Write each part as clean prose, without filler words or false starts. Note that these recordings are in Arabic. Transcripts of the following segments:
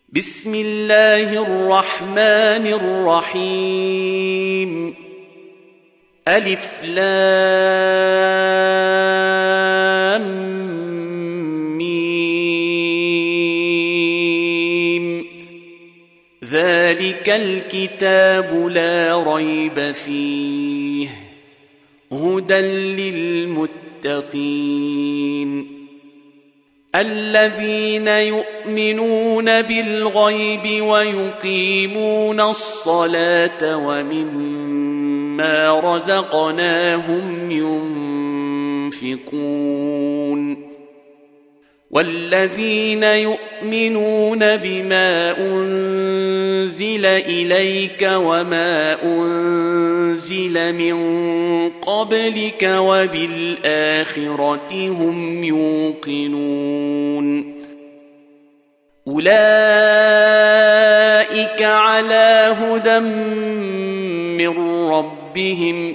بسم الله الرحمن الرحيم ألف لام ميم ذلك الكتاب لا ريب فيه هدى للمتقين الذين يؤمنون بالغيب ويقيمون الصلاة ومما رزقناهم ينفقون والذين يؤمنون بما أنزل إليك وما أنزل من قبلك وبالآخرة هم يوقنون أولئك على هدى من ربهم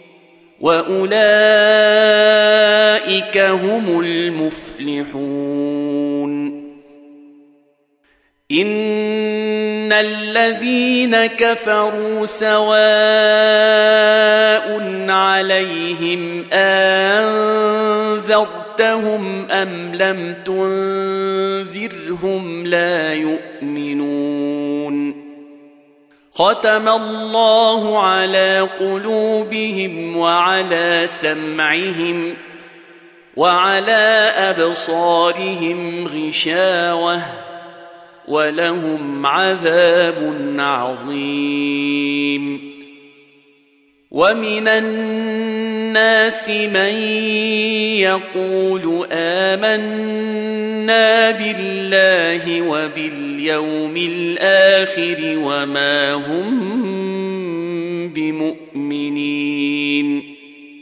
وأولئك هم المفلحون إن الذين كفروا سواء عليهم أنذرتهم أم لم تنذرهم لا يؤمنون ختم الله على قلوبهم وعلى سمعهم وعلى أبصارهم غشاوة ولهم عذاب عظيم ومن الناس من يقول آمنا بالله وباليوم الآخر وما هم بمؤمنين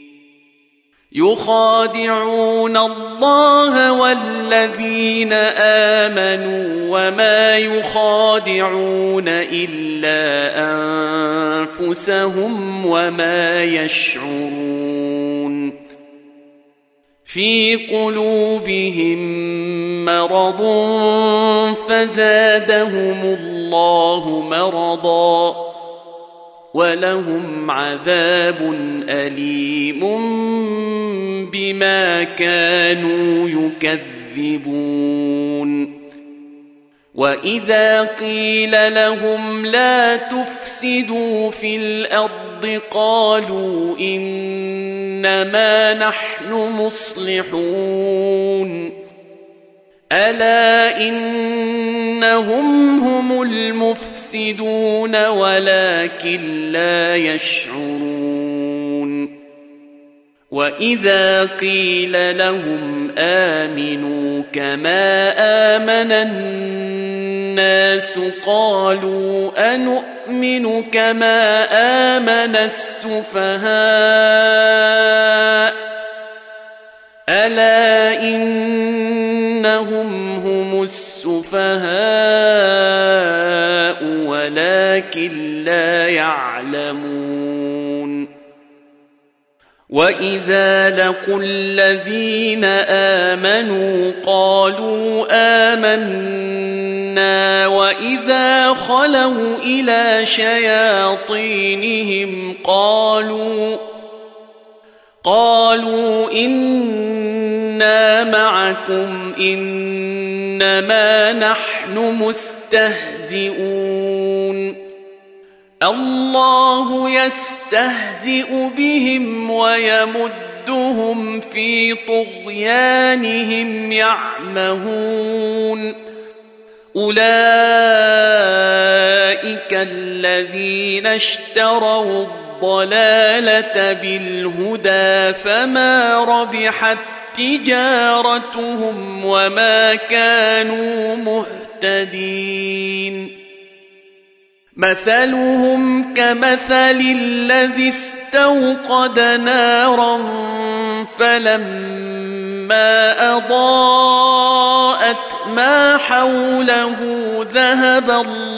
يخادعون الله والذين آمنوا وما يخادعون إلا أنفسهم وما يشعرون في قلوبهم مرض فزادهم الله مرضا ولهم عذاب أليم بما كانوا يكذبون وإذا قيل لهم لا تفسدوا في الأرض قالوا إنما نحن مصلحون ألا إنهم هم المفسدون ولكن لا يشعرون وإذا قيل لهم آمنوا كما آمن الناس قالوا أنؤمن كما آمن السفهاء ألا إنهم هم السفهاء ولكن لا يعلمون وإذا لقوا الذين آمنوا قالوا آمنا وإذا خلوا إلى شياطينهم قالوا إنا معكم إنما نحن مستهزئون الله يستهزئ بهم ويمدهم في طغيانهم يعمهون أولئك الذين اشتروا الضلالة بالهدى فما ربحت تجارتهم وما كانوا مهتدين مثلهم كمثل الذي استوقد نارا فلما أضاءت ما حوله ذهب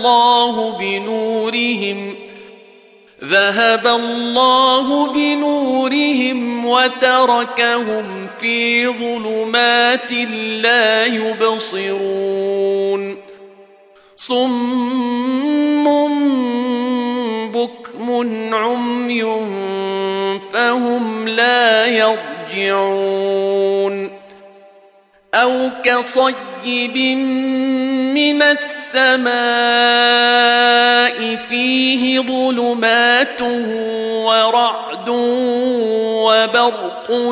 الله بنورهم وتركهم في ظلمات لا يبصرون صم بكم عمي فهم لا يرجعون أو كصيب من السماء فيه ظلمات ورعد وبرق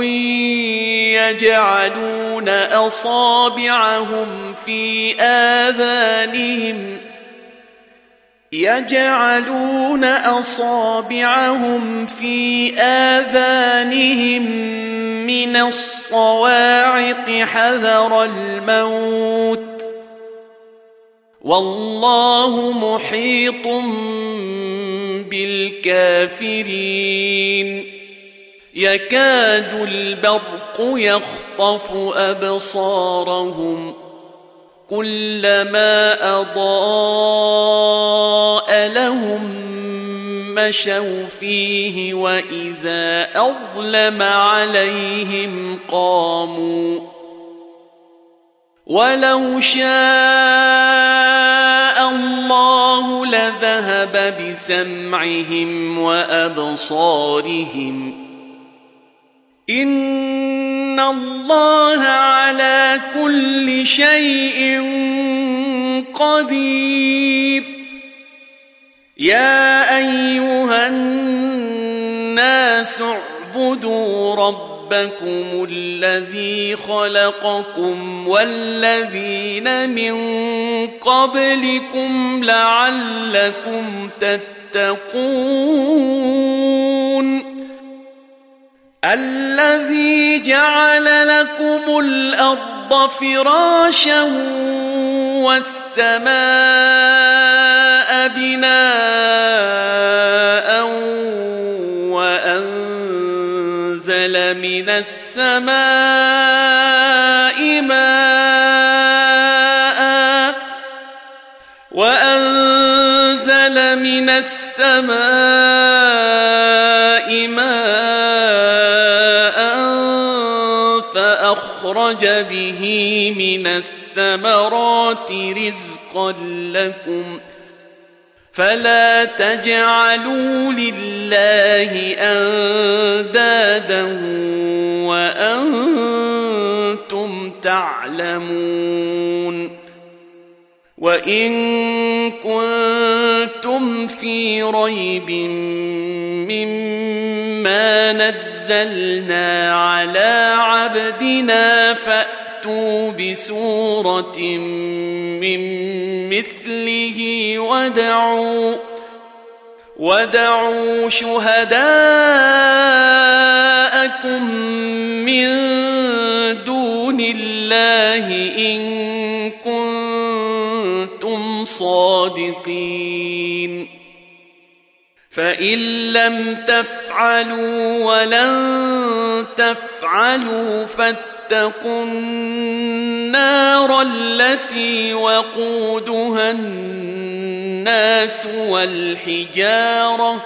يجعلون أصابعهم في آذانهم من الصواعق حذر الموت والله محيط بالكافرين يكاد البرق يخطف أبصارهم كلما أضاء لهم مشوا فيه وإذا أظلم عليهم قاموا ولو شاء الله لذهب بسمعهم وأبصارهم إن الله على كل شيء قدير يا أيها الناس اعبدوا ربكم الذي خلقكم والذين من قبلكم لعلكم تتقون الذي جعل لكم الأرض فراشا والسماء بناء وأنزل من السماء ماء فأخرج به من الثمرات رزقا لكم فلا تجعلوا لله أندادا وأنتم تعلمون وإن كنتم في ريب مما نزلنا على عبدنا فأتوا بسورة من مثله ودعوا شهداءكم من دون الله إن كنتم صادقين فإن لم تفعلوا ولن تفعلوا فاتقوا النار التي وقودها الناس والحجارة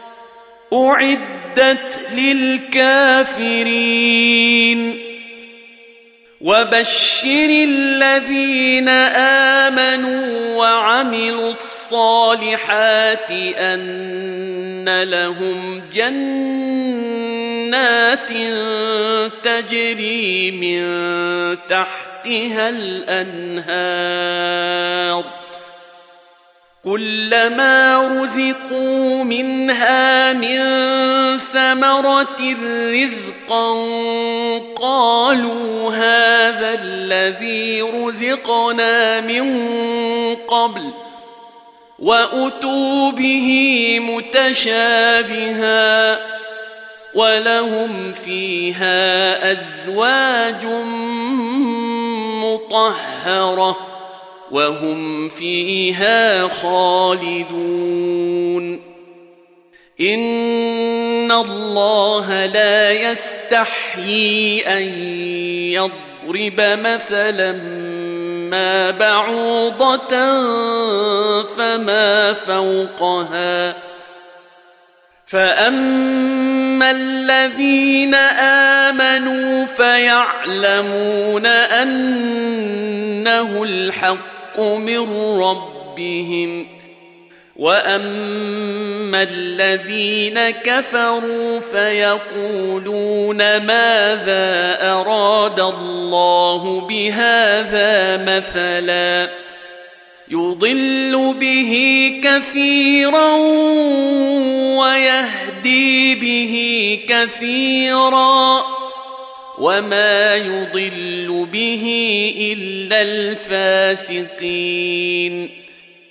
أعدت للكافرين وبشر الذين آمنوا وعملوا الصالحات أن لهم جنات تجري من تحتها الأنهار كلما رزقوا منها من ثمرة رزقا قالوا هذا الذي رزقنا من قبل وأتوا به متشابها ولهم فيها أزواج مطهرة وهم فيها خالدون إن الله لا يستحيي أن يضرب مثلا ما بعوضة فما فوقها فأما الذين آمنوا فيعلمون أنه الحق من ربهم ربهم وأما الذين كفروا فيقولون ماذا أراد الله بهذا مثلا يضل به كثيرا ويهدي به كثيرا وما يضل به إلا الفاسقين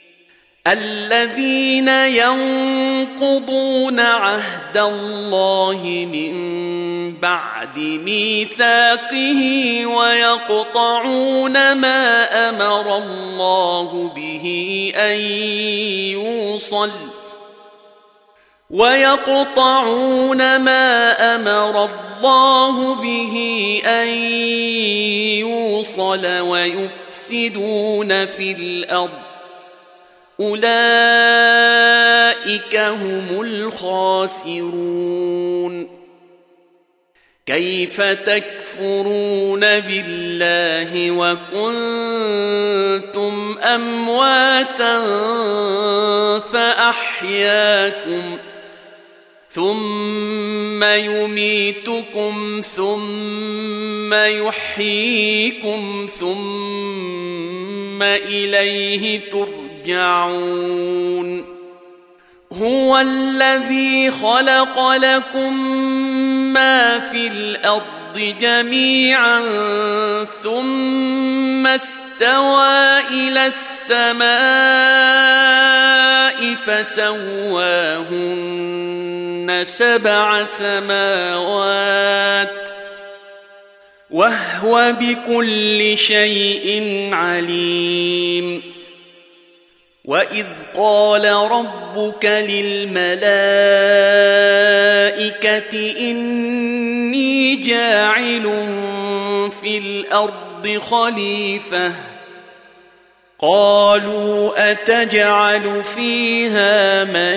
الذين ينقضون عهد الله من بعد ميثاقه ويقطعون ما أمر الله به أن يوصل ويفسدون في الأرض أولئك هم الخاسرون كيف تكفرون بالله وكنتم أمواتا فأحياكم ثم يميتكم ثم يحييكم ثم إليه ترجعون هو الذي خلق لكم ما في الأرض جميعا ثم استوى إلى السماء فسواهن 7 سماوات وهو بكل شيء عليم وإذ قال ربك للملائكة إني جاعل في الأرض خليفة قالوا أتجعل فيها من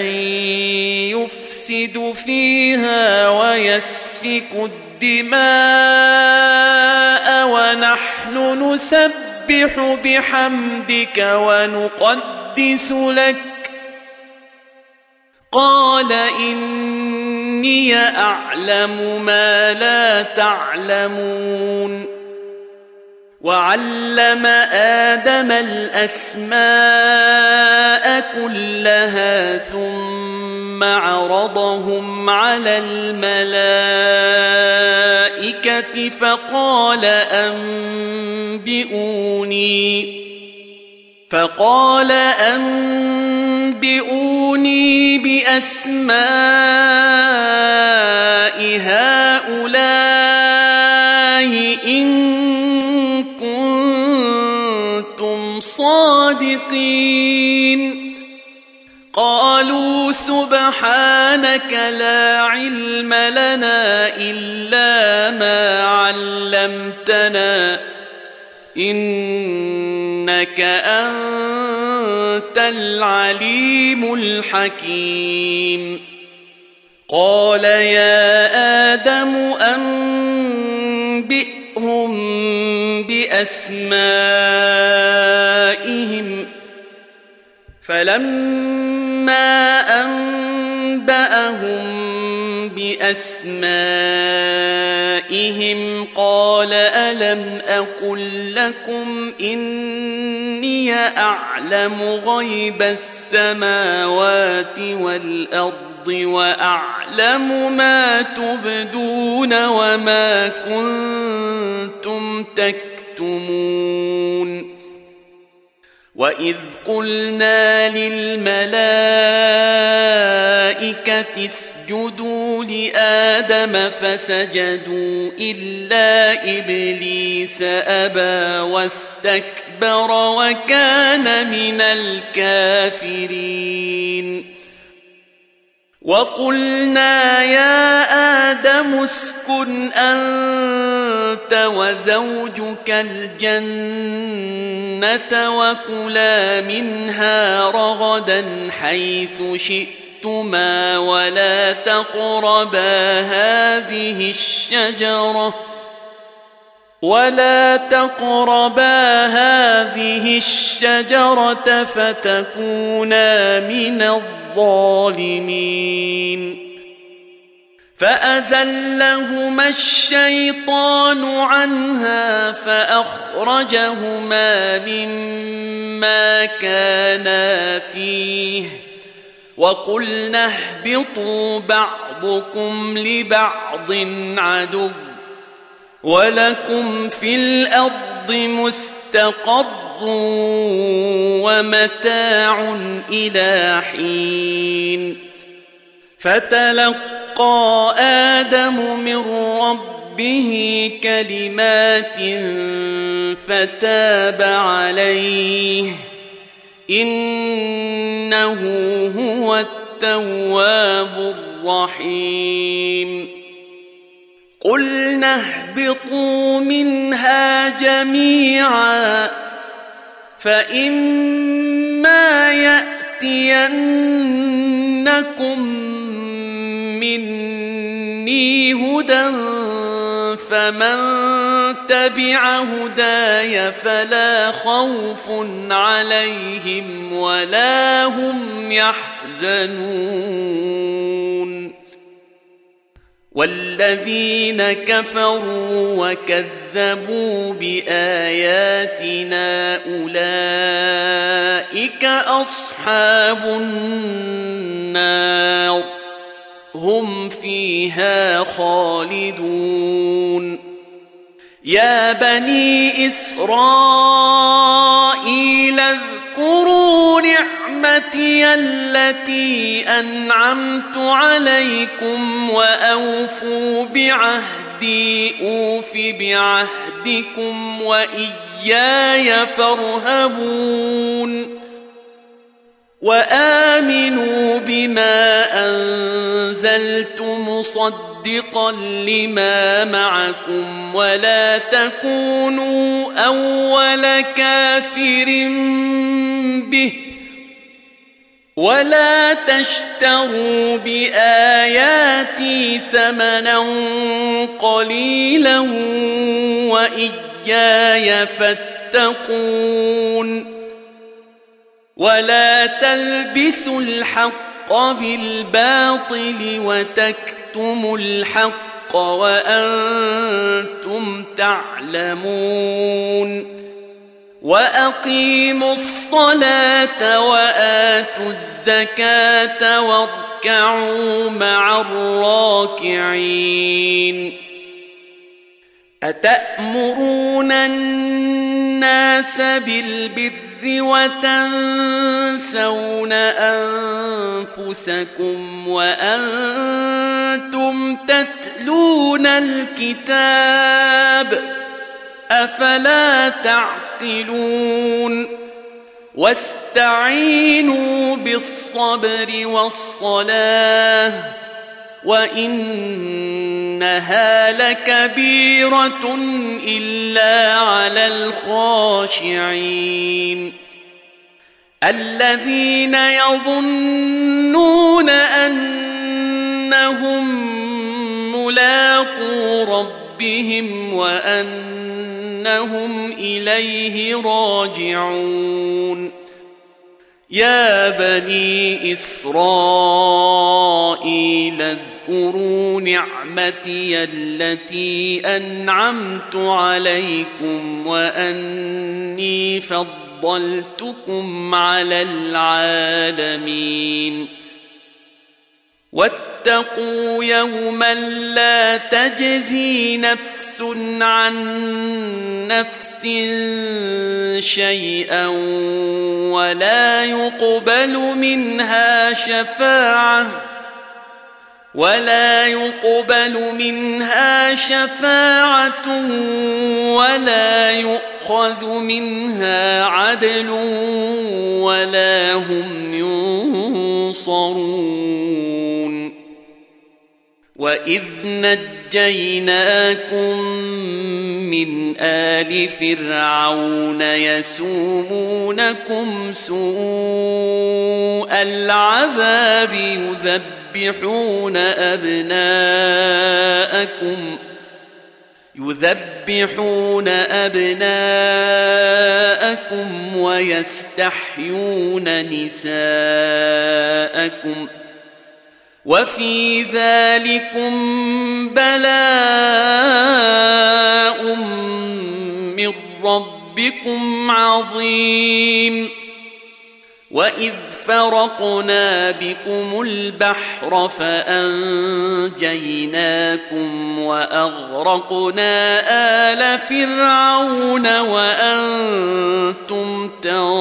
يفسد فيها ويسفك الدماء ونحن نسبح بحمدك ونقدس لك قال إني أعلم ما لا تعلمون وعلم آدم الأسماء كلها ثم عرضهم على الملائكة فقال أنبئوني بأسماء هؤلاء إن كنتم صادقين قالوا سبحانك لا علم لنا إلا ما علمتنا إنك أنت العليم الحكيم قال يا آدم أنبئهم بأسمائهم فلما أنبأهم بأسمائهم قال ألم أقل لكم إني أعلم غيب السماوات والأرض وأعلم ما تبدون وما كنتم تكتمون وإذ قلنا للملائكة اسجدوا لآدم فسجدوا إلا إبليس أبى واستكبر وكان من الكافرين وقلنا يا آدم اسكن أنت وزوجك الجنة وكلا منها رغدا حيث شئتما ولا تقربا هذه الشجرة ولا تقربا هذه الشجرة فتكونا من الظالمين فأزلهما الشيطان عنها فأخرجهما مما كانا فيه وقلنا اهبطوا بعضكم لبعض عدو ولكم في الأرض مستقر ومتاع إلى حين فتلقى آدم من ربه كلمات فتاب عليه إنه هو التواب الرحيم قلنا اهبطوا منها جميعا فإما يأتينكم مني هدى فمن تبع هداي فلا خوف عليهم ولا هم يحزنون والذين كفروا وكذبوا بآياتنا أولئك أصحاب النار هم فيها خالدون يا بني إسرائيل اذكروا نعمتي التي أنعمت عليكم وأوفوا بعهدي أوف بعهدكم وإياي فارهبون وآمنوا بما أنزلت مصدقا لما معكم ولا تكونوا أول كافر به ولا تشتروا بآياتي ثمنا قليلا وإياي فاتقون ولا تلبسوا الحق بالباطل وتكتموا الحق وأنتم تعلمون وأقيموا الصلاة وآتوا الزكاة واركعوا مع الراكعين أتأمرون الناس بالبر وتنسون أنفسكم وأنتم تتلون الكتاب أفلا تعقلون واستعينوا بالصبر والصلاة وإنها لكبيرة إلا على الخاشعين الذين يظنون أنهم ملاقو ربهم وأنهم إليه راجعون يا بني إسرائيل اذكروا نعمتي التي أنعمت عليكم وأني فضلتكم على العالمين واتقوا يوما لا تجزي نفس عن نفس شيئا ولا يقبل منها شفاعة ولا يؤخذ منها عدل ولا هم ينصرون وإذ نجيناكم من آل فرعون يسومونكم سوء العذاب يذبحون أبناءكم ويستحيون نساءكم وفي ذلكم بلاء من ربكم عظيم وإذ فرقنا بكم البحر فأنجيناكم وأغرقنا آل فرعون وأنتم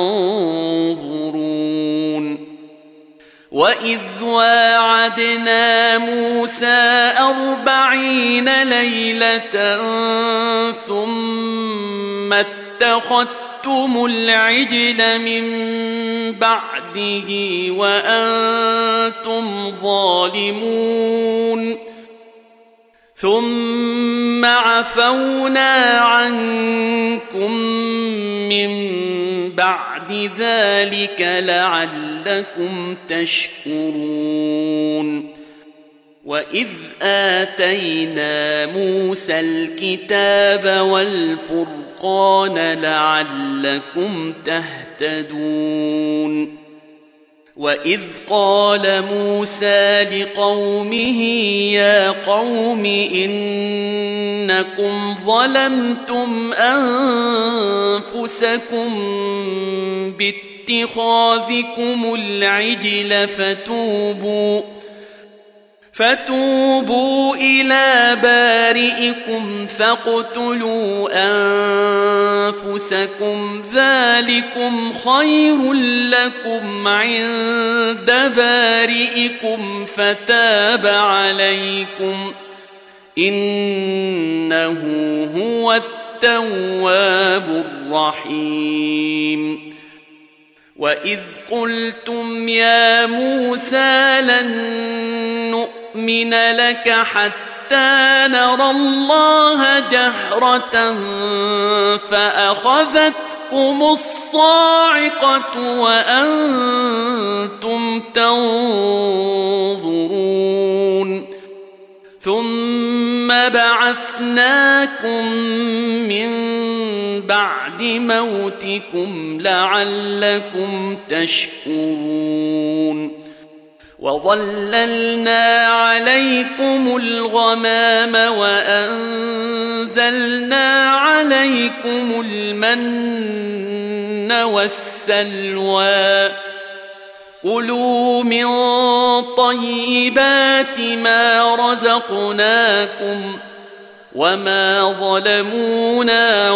تنظرون وإذ واعدنا موسى 40 ليلة ثم اتخذتم العجل من بعده وأنتم ظالمون ثم عفونا عنكم من بعد ذلك لعلكم تشكرون وإذ آتينا موسى الكتاب والفرقان لعلكم تهتدون وإذ قال موسى لقومه يا قوم إنكم ظلمتم أنفسكم باتخاذكم العجل فتوبوا إلى بارئكم فاقتلوا أنفسكم ذلكم خير لكم عند بارئكم فتاب عليكم إنه هو التواب الرحيم وإذ قلتم يا موسى لن نؤمن لك حتى نرى الله جهرة فأخذتكم الصاعقة وأنتم تنظرون ثم بعثناكم من بعد موتكم لعلكم تشكرون وظللنا عليكم الغمام وأنزلنا عليكم المن والسلوى كلوا من طيبات ما رزقناكم وما ظلمونا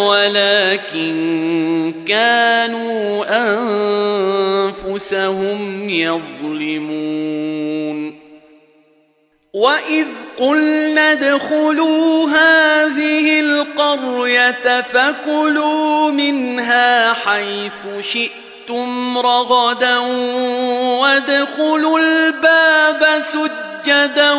ولكن كانوا أنفسهم يظلمون وإذ قلنا ادخلوا هذه القرية فكلوا منها حيث شئتم رغدا وادخلوا الباب سجدا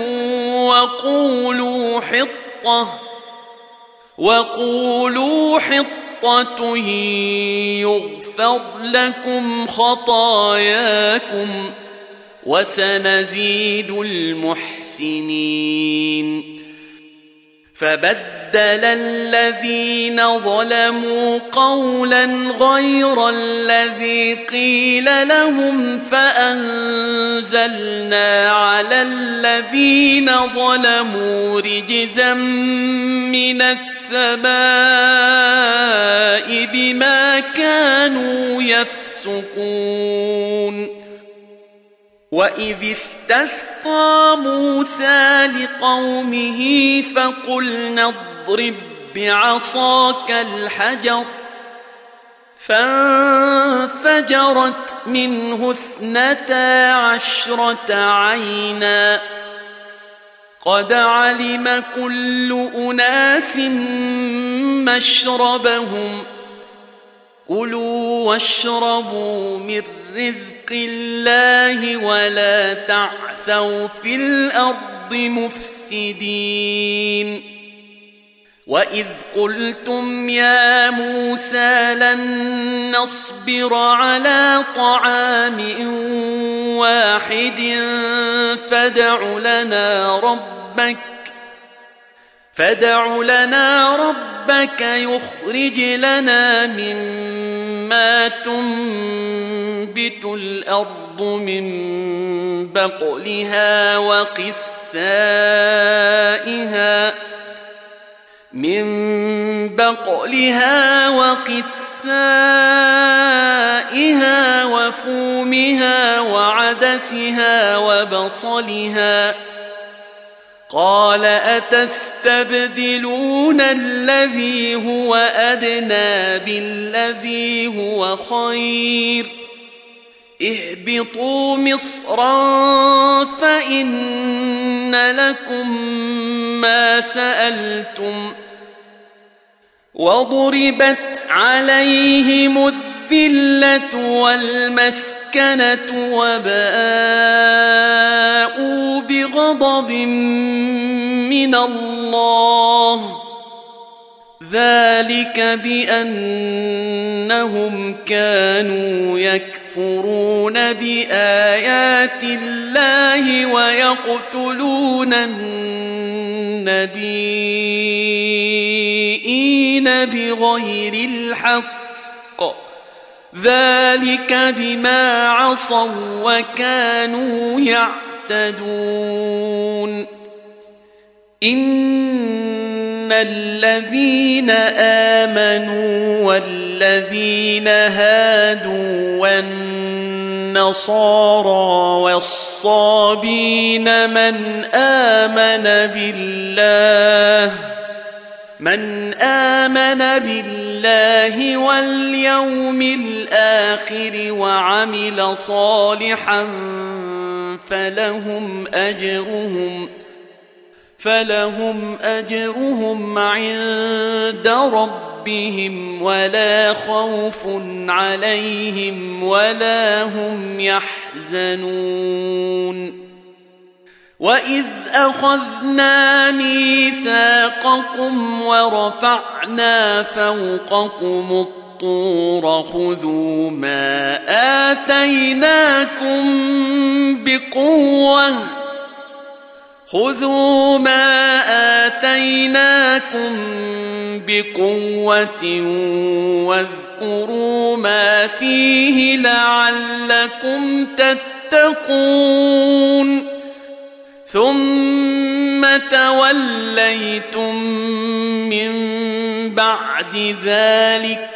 وقولوا حطة يغفر لكم خطاياكم وسنزيد المحسنين فبدل الذين ظلموا قولا غير الذي قيل لهم فأنزلنا على الذين ظلموا رجزا من السماء بما كانوا يفسقون وإذ استسقى موسى لقومه فقلنا اضرب بعصاك الحجر فانفجرت منه 12 عينا قد علم كل أناس مشربهم كلوا واشربوا من رزق الله ولا تعثوا في الأرض مفسدين وإذ قلتم يا موسى لن نصبر على طعام واحد فادع لنا ربك يخرج لنا مما تنبت الأرض من بقلها وقثائها وفومها وعدسها وبصلها قال أتستبدلون الذي هو أدنى بالذي هو خير اهبطوا مصرا فإن لكم ما سألتم وضربت عليهم الذلة والمسكنة وباءوا بغضب من الله ذلك بأنهم كانوا يكفرون بآيات الله ويقتلون النبيين بغير الحق ذلك بما عصوا وكانوا يعتدون إن الذين آمنوا والذين هادوا والنصارى والصابين من آمن بالله واليوم الآخر وعمل صالحا فلهم أجرهم عند ربهم ولا خوف عليهم ولا هم يحزنون وإذ أخذنا ميثاقكم ورفعنا فوقكم الطور خذوا ما آتيناكم بقوة واذكروا ما فيه لعلكم تتقون ثم توليتم من بعد ذلك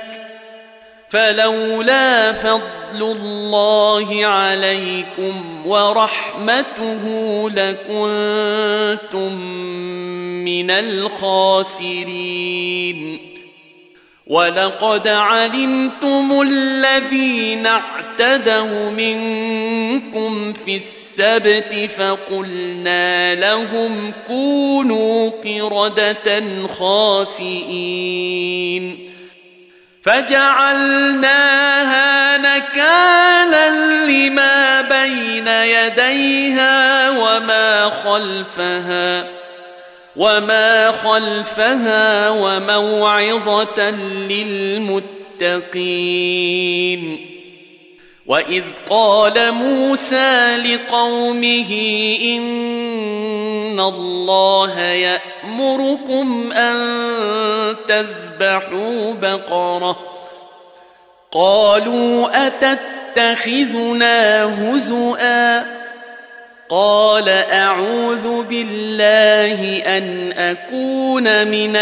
فلولا فضل الله عليكم ورحمته لكنتم من الخاسرين ولقد علمتم الذين اعتدوا منكم في السبت فقلنا لهم كونوا قردة خاسئين فجعلناها نكالا لما بين يديها وما خلفها وموعظة للمتقين وإذ قال موسى لقومه إن الله يأمركم أن تذبحوا بقرة قالوا أتتخذنا هزؤا قال أعوذ بالله أن أكون من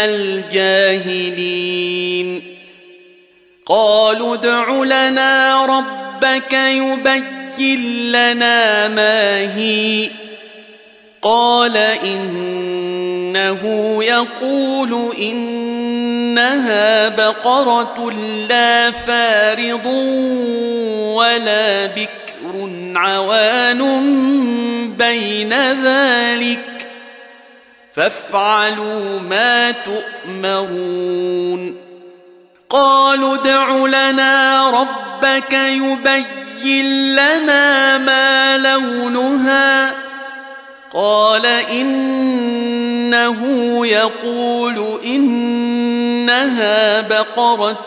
الجاهلين قالوا ادع لنا ربك يبين لنا ما هي قال إنه يقول إنها بقرة لا فارض ولا بكر عوان بين ذلك فافعلوا ما تؤمرون قالوا ادع لنا ربك يبين لنا ما لونها قال إنه يقول إنها بقرة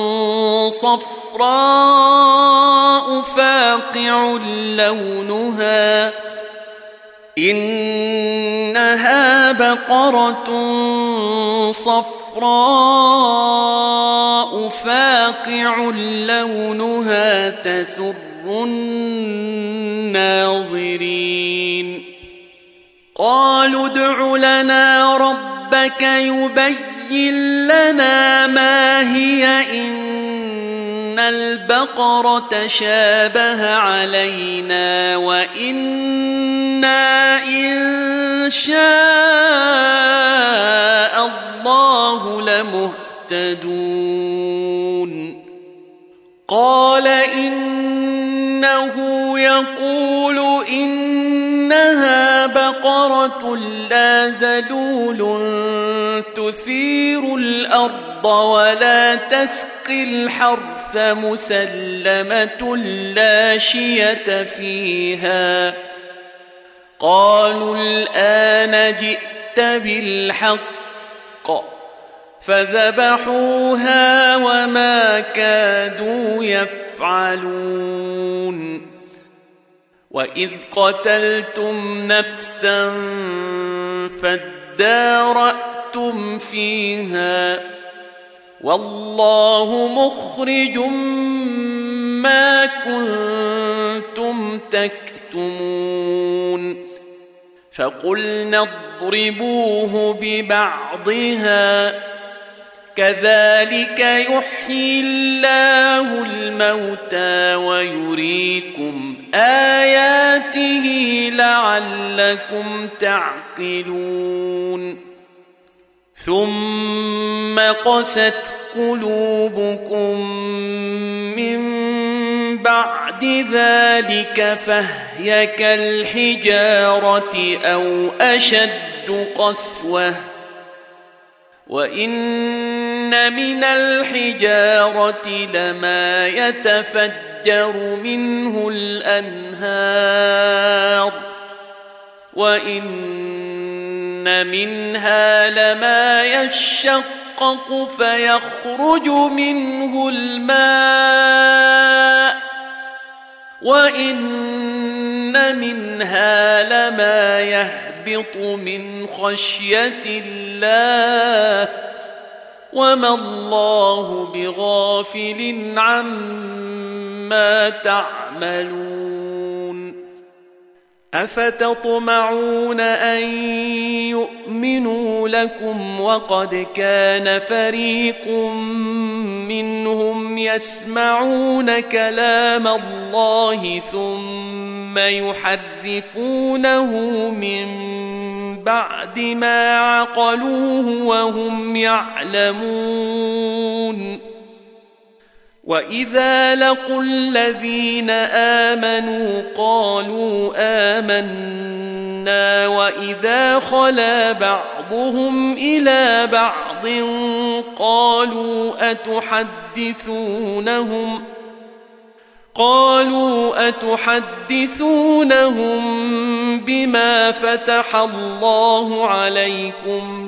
صفراء فاقع لونها إنها بقرة صفراء فاقع لونها تسر الناظرين قالوا ادع لنا ربك يبين لنا ما هي إن البقرة شابه علينا وإنا إن شاء الله لمهتدون قال إنه يقول إنها بقرة لا ذلول تثير الأرض ولا تسقي الحرث مسلمة لا شية فيها قالوا الآن جئت بالحق فذبحوها وما كادوا يفعلون وإذ قتلتم نفسا فادارأتم فيها والله مخرج ما كنتم تكتمون فقلنا اضربوه ببعضها كذلك يحيي الله الموتى ويريكم آياته لعلكم تعقلون ثم قست قلوبكم من بعد ذلك فهي كالحجارة أو أشد قسوة وإن من الحجارة لما يتفجر منه الأنهار وإن منها لما يشقق فيخرج منه الماء وإن منها لما يهبط من خشية الله وما الله بغافل عما تعملون أفتطمعون أن يؤمنوا لكم وقد كان فريق منهم يسمعون كلام الله ثم يحرفونه من بعد ما عقلوه وهم يعلمون وإذا لقوا الذين آمنوا قالوا آمنا وإذا خلا بعضهم إلى بعض قالوا أتحدثونهم بما فتح الله عليكم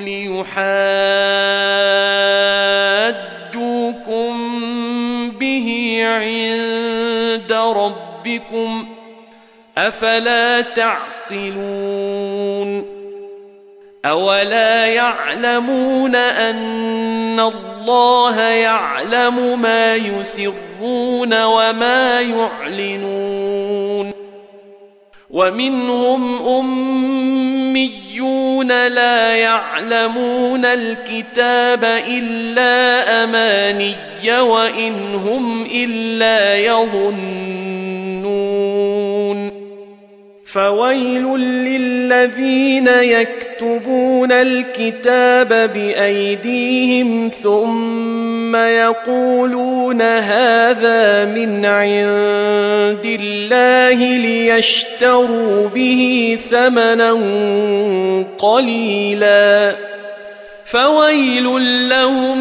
ليحاجوكم به عند ربكم أفلا تعقلون أولا يعلمون أن الله يعلم ما يسرون وما يعلنون ومنهم أميون لا يعلمون الكتاب إلا أماني وإن هم إلا يظنون فويل للذين يكتبون الكتاب بأيديهم ثم يقولون هذا من عند الله ليشتروا به ثمنا قليلا فويل لهم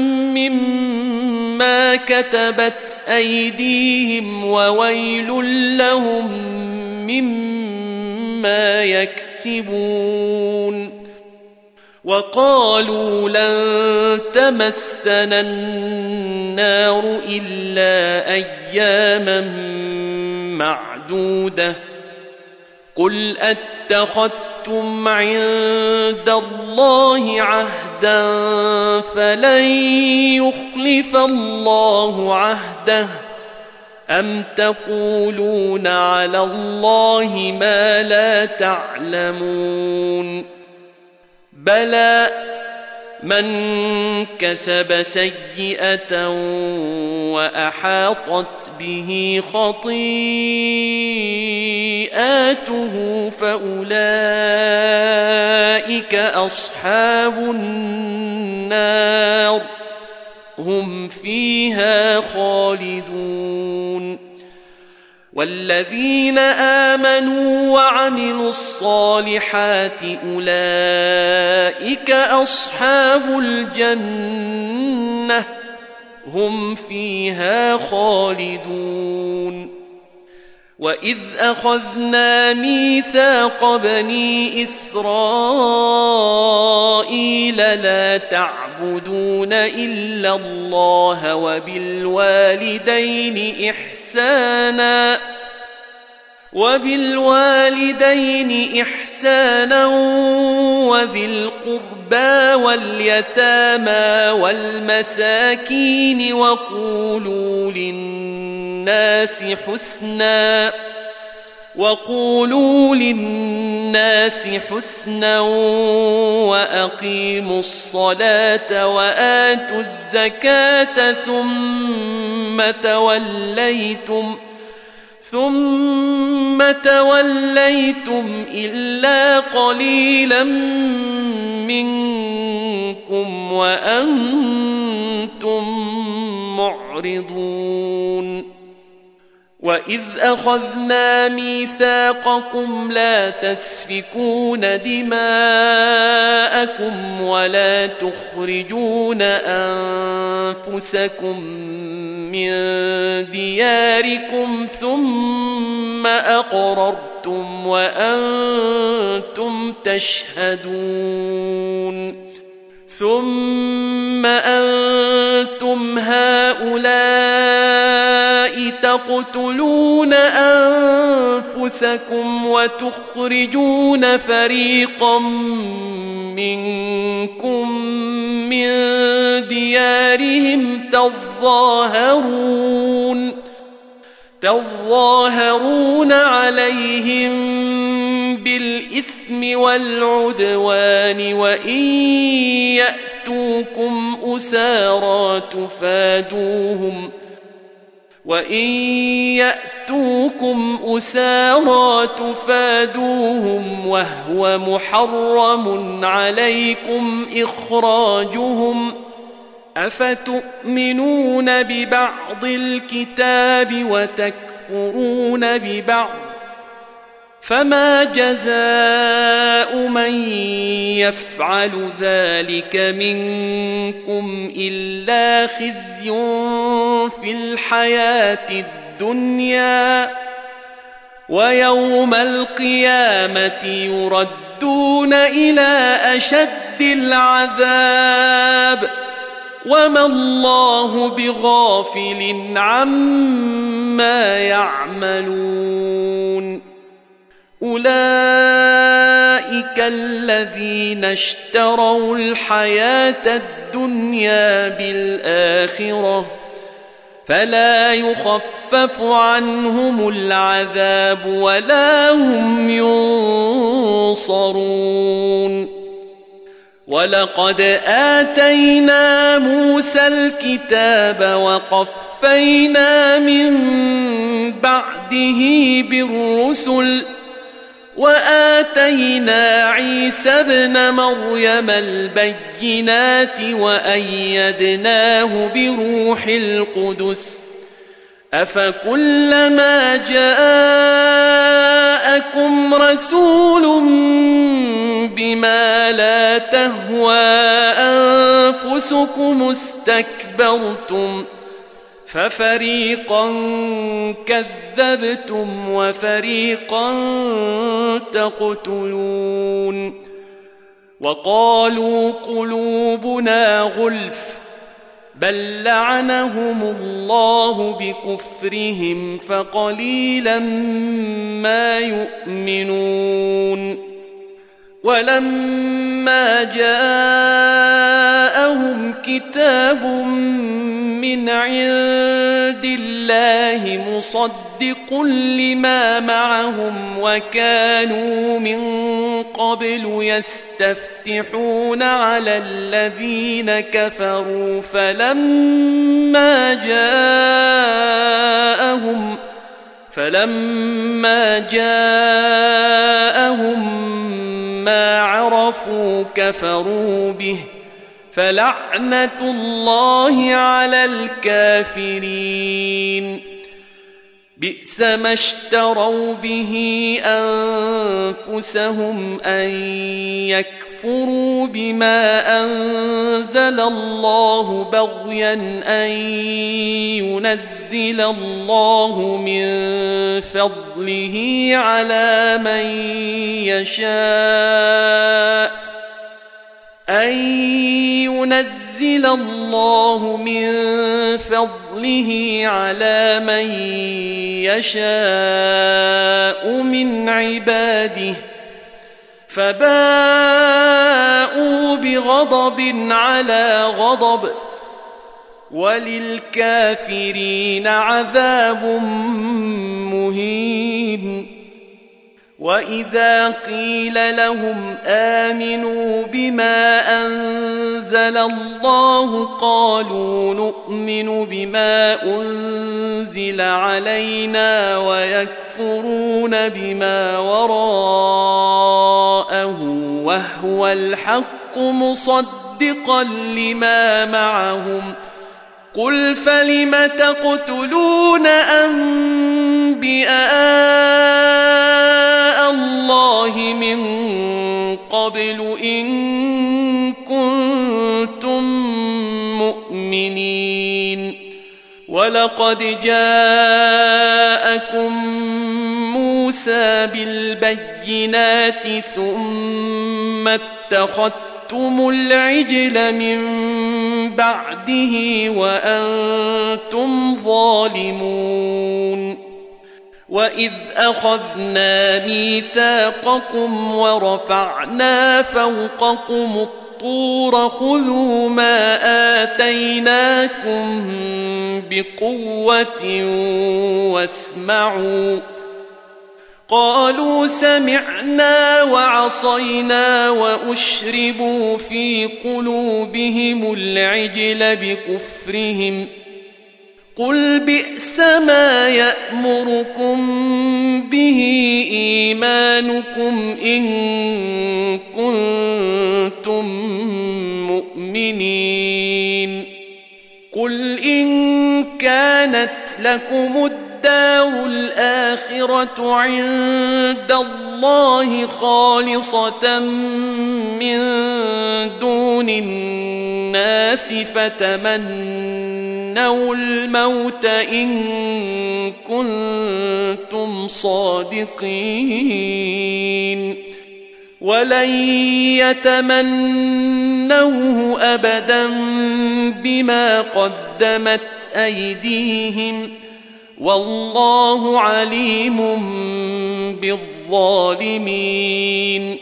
مما كتبت أيديهم وويل لهم مما يكسبون وقالوا لن تمسنا النار إلا أياما معدودة قل أتخذتم اتخذتم عند الله عهدا فلن يخلف الله عهده أم تقولون على الله ما لا تعلمون بلى من كسب سيئة وأحاطت به خطيئاته فأولئك أصحاب النار هم فيها خالدون والذين آمنوا وعملوا الصالحات أولئك أصحاب الجنة هم فيها خالدون وإذ أخذنا ميثاق بني إسرائيل لا تعبدون إلا الله وبالوالدين إحسانا وذي القربى واليتامى والمساكين وقولوا للناس حسنا وأقيموا الصلاة وآتوا الزكاة ثم توليتم إلا قليلا منكم وأنتم معرضون وإذ أخذنا ميثاقكم لا تسفكون دماءكم ولا تخرجون أنفسكم من دياركم ثم أقررتم وأنتم تشهدون ثم أنتم هؤلاء تقتلون أنفسكم وتخرجون فريقا منكم من ديارهم تظاهرون عليهم بالإثم والعدوان وإن يأتوكم أسارى تفادوهم وهو محرم عليكم إخراجهم أفتؤمنون ببعض الكتاب وتكفرون ببعض فما جزاء من يفعل ذلك منكم إلا خزي في الحياة الدنيا ويوم القيامة يردون إلى أشد العذاب وما الله بغافل عما يعملون أولئك الذين اشتروا الحياة الدنيا بالآخرة فلا يخفف عنهم العذاب ولا هم ينصرون ولقد آتينا موسى الكتاب وقفينا من بعده بالرسل وآتينا عيسى ابن مريم البينات وأيدناه بروح القدس أفكلما جاءكم رسول بما لا تهوى أنفسكم استكبرتم ففريقا كذبتم وفريقا تقتلون وقالوا قلوبنا غلف بل لعنهم الله بكفرهم فقليلا ما يؤمنون ولما جاءهم كتاب من عند الله مصدق لما معهم وكانوا من قبل يستفتحون على الذين كفروا فلما جاءهم ما عرفوا كفروا به فلعنة الله على الكافرين بئس ما اشتروا به أنفسهم أن يكفروا بما أنزل الله بغيا أن ينزل الله من فضله على من يشاء من عباده فباءوا بغضب على غضب وللكافرين عذاب مهين وإذا قيل لهم آمنوا بما أنزل الله قالوا نؤمن بما أنزل علينا ويكفرون بما وراءه وهو الحق مصدقا لما معهم قل فلم تقتلون أنبياء الله من قبل إن كنتم مؤمنين ولقد جاءكم موسى بالبينات ثم اتخذتم العجل من بعده وأنتم ظالمون وإذ أخذنا ميثاقكم ورفعنا فوقكم الطور خذوا ما آتيناكم بقوة واسمعوا قالوا سمعنا وعصينا وأشربوا في قلوبهم العجل بكفرهم قل بئس ما يأمركم به إيمانكم إن كنتم مؤمنين قل إن كانت لكم الدار الآخرة عند الله خالصة من دون الناس فتمنوا الموت إن كنتم صادقين ولن يتمنوه أبدا بما قدمت أيديهم والله عليم بالظالمين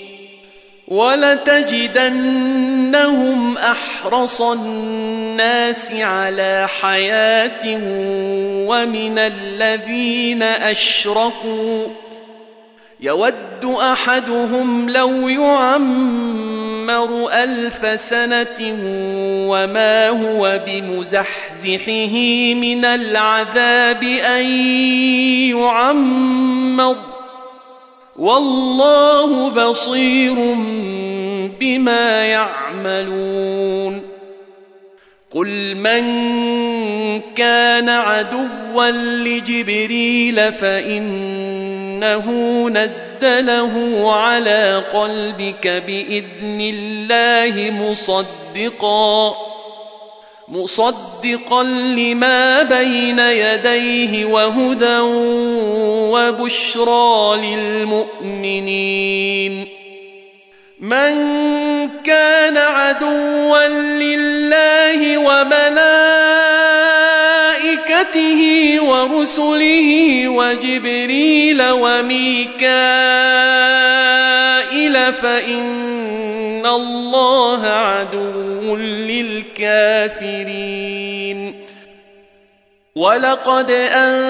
ولتجدنهم أحرص الناس على حياة ومن الذين أشركوا يود أحدهم لو يعمر 1000 سنة وما هو بمزحزحه من العذاب أن يعمر والله بصير بما يعملون قل من كان عدوا لجبريل فإنه نزله على قلبك بإذن الله مصدقا لما بين يديه وهدى وبشرى للمؤمنين من كان عدوا لله وملائكته ورسله وجبريل وميكائيل فإن الله عدو للكافرين ولقد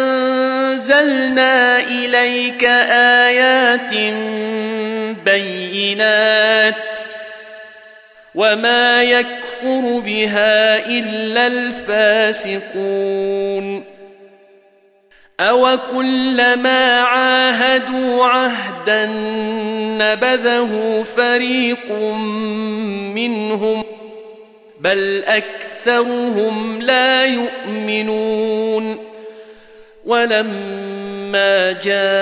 أنزلنا إليك آيات بينات وما يكفر بها إلا الفاسقون أوكلما عاهدوا عهدا نبذه فريق منهم بل أكثرهم لا يؤمنون ولما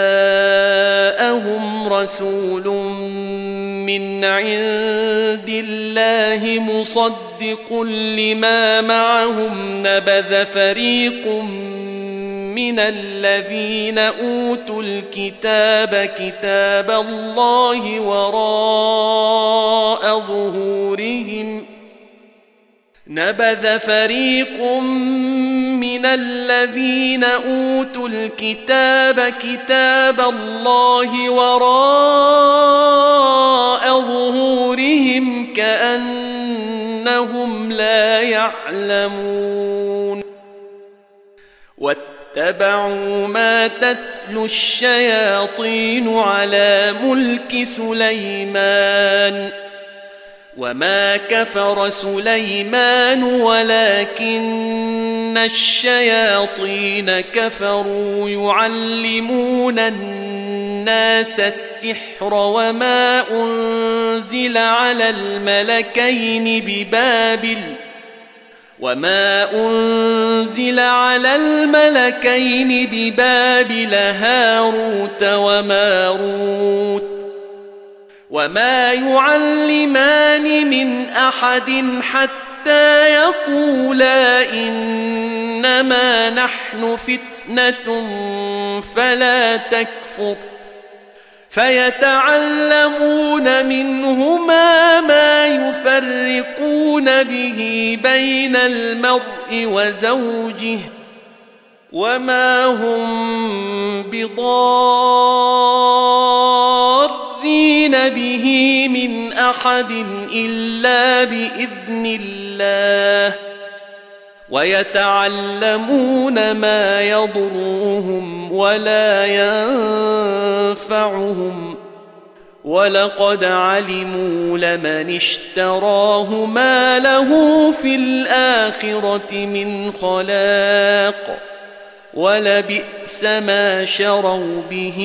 جاءهم رسول من عند الله مصدق لما معهم نبذ فريق من الذين أوتوا الكتاب كتاب الله وراء ظهورهم نبذ فريق من الذين أوتوا الكتاب كتاب الله وراء ظهورهم كأنهم لا يعلمون واتبعوا ما تتلو الشياطين على ملك سليمان وما كفر سليمان ولكن الشياطين كفروا يعلمون الناس السحر وما أنزل على الملكين ببابل هاروت وماروت وما يعلمان من أحد حتى يقولا إنما نحن فتنة فلا تكفر فيتعلمون منهما ما يفرقون به بين المرء وزوجه وما هم بضارين به من أحد إلا بإذن الله ويتعلمون ما يضرهم ولا ينفعهم ولقد علموا لمن اشتراه ما له في الآخرة من خلاق ولبئس ما شروا به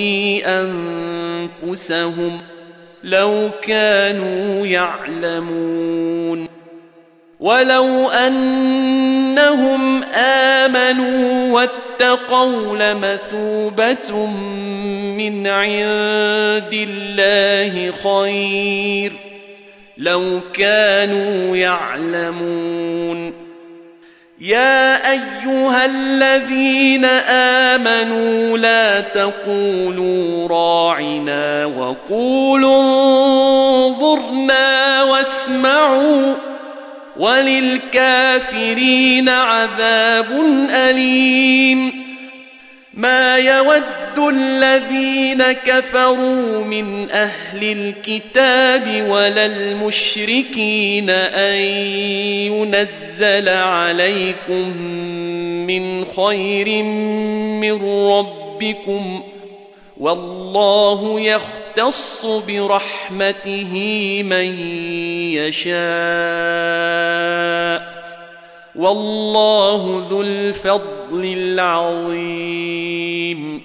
أنفسهم لو كانوا يعلمون ولو أنهم آمنوا واتقوا لمثوبة من عند الله خير لو كانوا يعلمون يا أيها الذين آمنوا لا تقولوا راعنا وقولوا انظرنا واسمعوا وللكافرين عذاب أليم ما يود الذين كفروا من أهل الكتاب ولا المشركين أن ينزل عليكم من خير من ربكم والله يختص برحمته من يشاء والله ذو الفضل العظيم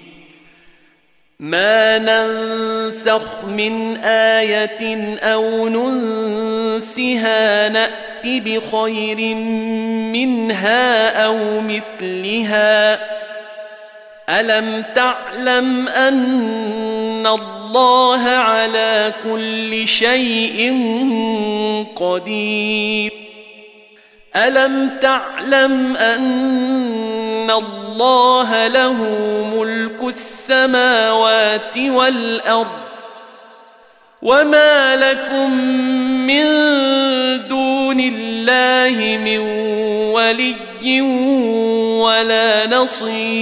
ما ننسخ من آية أو ننسها نأت بخير منها أو مثلها ألم تعلم أن الله على كل شيء قدير ألم تعلم أن الله له ملك السماوات والأرض وما لكم من دون الله من ولي ولا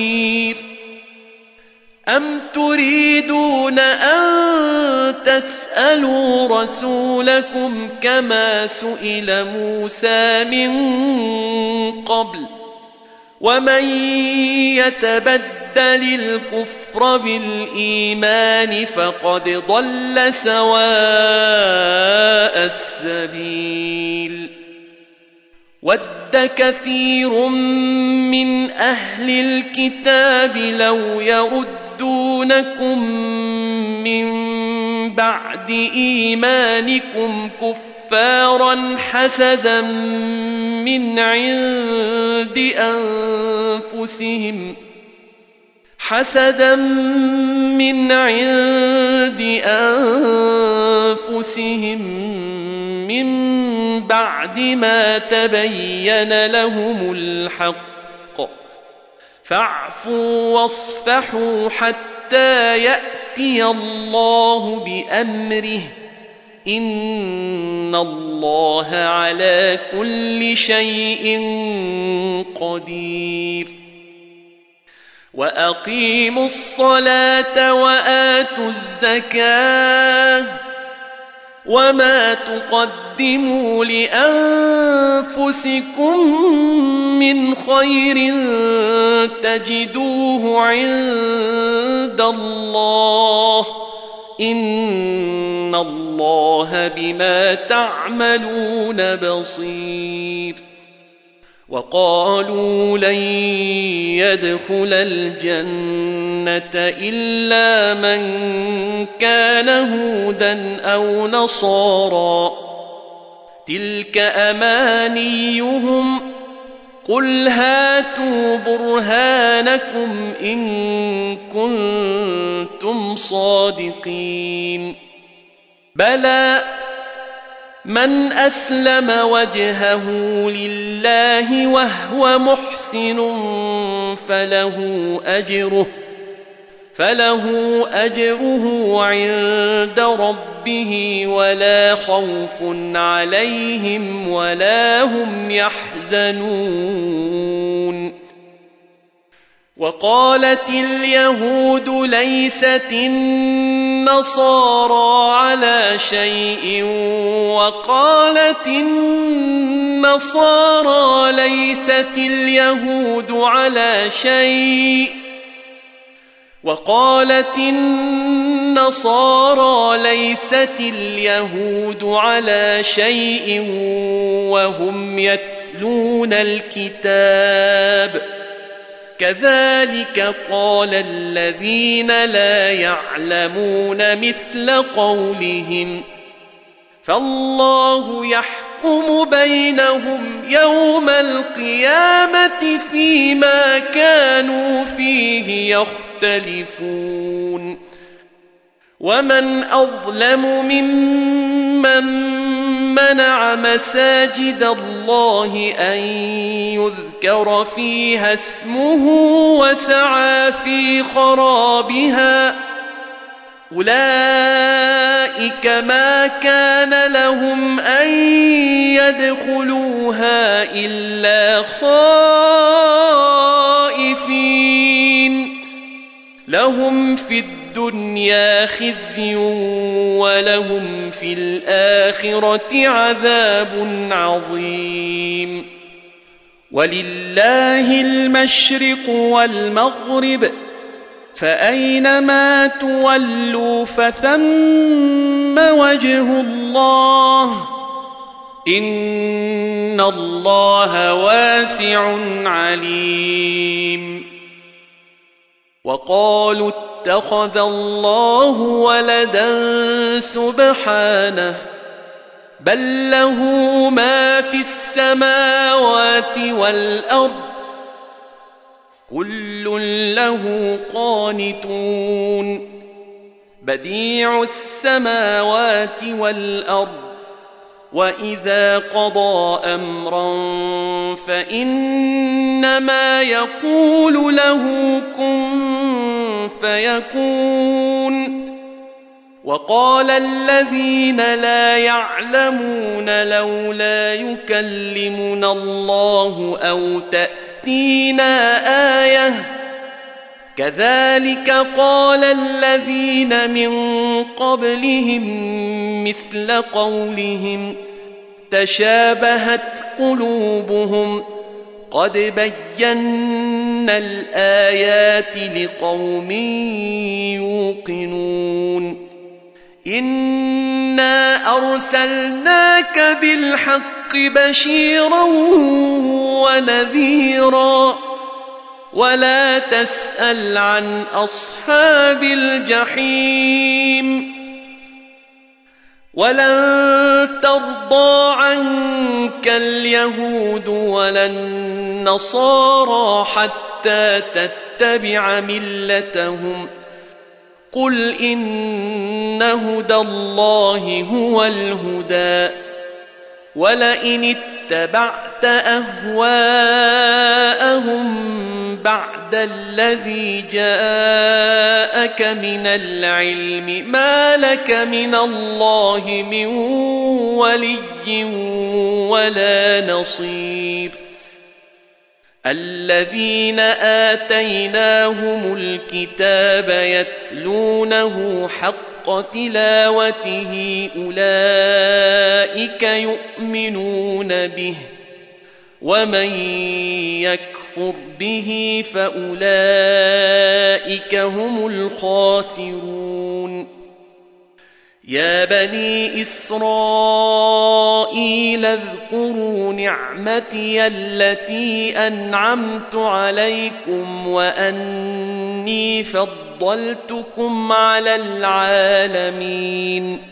نصير أم تريدون أن تسألوا تسألوا رسولكم كما سئل موسى من قبل ومن يتبدل الكفر بالإيمان فقد ضل سواء السبيل ود كثير من أهل الكتاب لو يردونكم من بعد إيمانكم كفارا حسدا من عند أنفسهم من بعد ما تبين لهم الحق فاعفوا واصفحوا حتى يأتي الله بأمره إن الله على كل شيء قدير وأقيموا الصلاة وآتوا الزكاة وما تقدموا لأنفسكم من خير تجدوه عند الله إن الله بما تعملون بصير وقالوا لن يدخل الجنة إلا من كان هودا أو نصارى تلك أمانيهم قل هاتوا برهانكم إن كنتم صادقين بلى من أسلم وجهه لله وهو محسن فله أجره عند ربه ولا خوف عليهم ولا هم يحزنون وقالت اليهود ليست النصارى على شيء وقالت النصارى ليست اليهود على شيء وهم يتلون الكتاب كذلك قال الذين لا يعلمون مثل قولهم فالله يحكم بينهم يوم القيامة فيما كانوا فيه يختلفون ومن أظلم ممن منع مساجد الله أن يذكر فيها اسمه وسعى في خرابها أولئك ما كان لهم أن يدخلوها إلا خائفين لهم في الدنيا خزي ولهم في الآخرة عذاب عظيم ولله المشرق والمغرب فأينما تولوا فثم وجه الله إن الله واسع عليم وقالوا اتخذ الله ولدا سبحانه بل له ما في السماوات والأرض كل له قانتون بديع السماوات والأرض وإذا قضى أمرا فإنما يقول له كن فيكون وقال الذين لا يعلمون لولا يكلمنا الله أو تأتينا آية كذلك قال الذين من قبلهم مثل قولهم تشابهت قلوبهم قد بينا الآيات لقوم يوقنون إنا أرسلناك بالحق بشيرا ونذيرا ولا تسأل عن أصحاب الجحيم ولن ترضى عنك اليهود ولا النصارى حتى تتبع ملتهم قل إن هدى الله هو الهدى ولئن اتبعت أهواءهم بعد الذي جاءك من العلم ما لك من الله من ولي ولا نصير الذين آتيناهم الكتاب يتلونه حق تلاوته أولئك يؤمنون به ومن يكفر به فأولئك هم الخاسرون يا بني إسرائيل اذكروا نعمتي التي أنعمت عليكم وأني فضلتكم على العالمين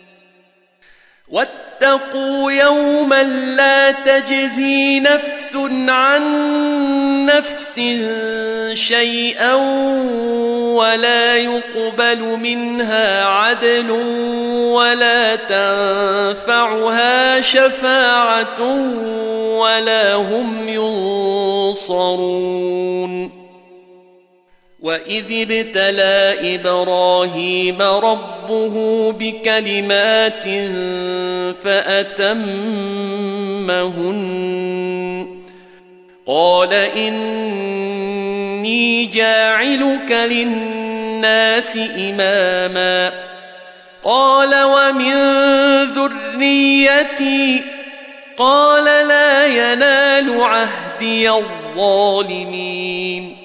واتقوا يوما لا تجزي نفس عن نفس شيئا ولا يقبل منها عدل ولا تنفعها شفاعة ولا هم ينصرون وإذ ابتلى إبراهيم ربه بكلمات فأتمهن قال إني جاعلك للناس إماما قال ومن ذريتي قال لا ينال عهدي الظالمين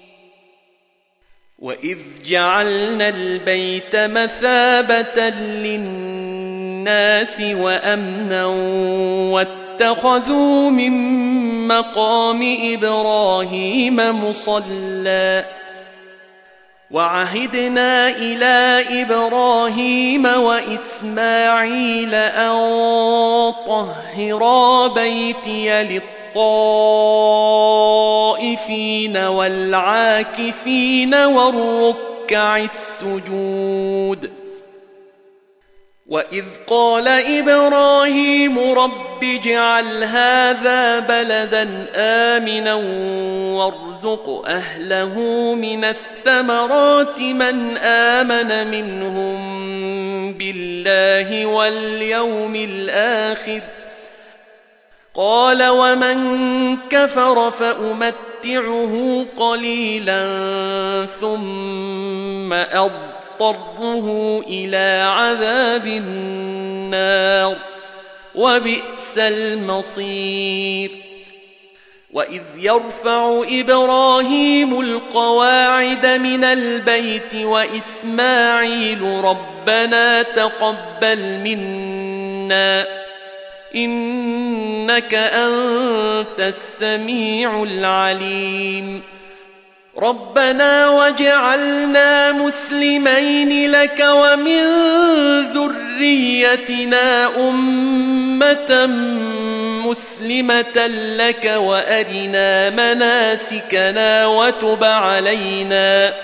وإذ جعلنا البيت مثابة للناس وأمنا واتخذوا من مقام إبراهيم مصلى وعهدنا إلى إبراهيم وإسماعيل أن طهرا بيتي للطائفين والعاكفين والركع السجود وإذ قال إبراهيم رب اجعل هذا بلدا آمنا وارزق أهله من الثمرات من آمن منهم بالله واليوم الآخر قال ومن كفر فأمتعه قليلا ثم أضطره إلى عذاب النار وبئس المصير وإذ يرفع إبراهيم القواعد من البيت وإسماعيل ربنا تقبل منا إنك أنت السميع العليم ربنا واجعلنا مسلمين لك ومن ذريتنا أمة مسلمة لك وأرنا مناسكنا وتب علينا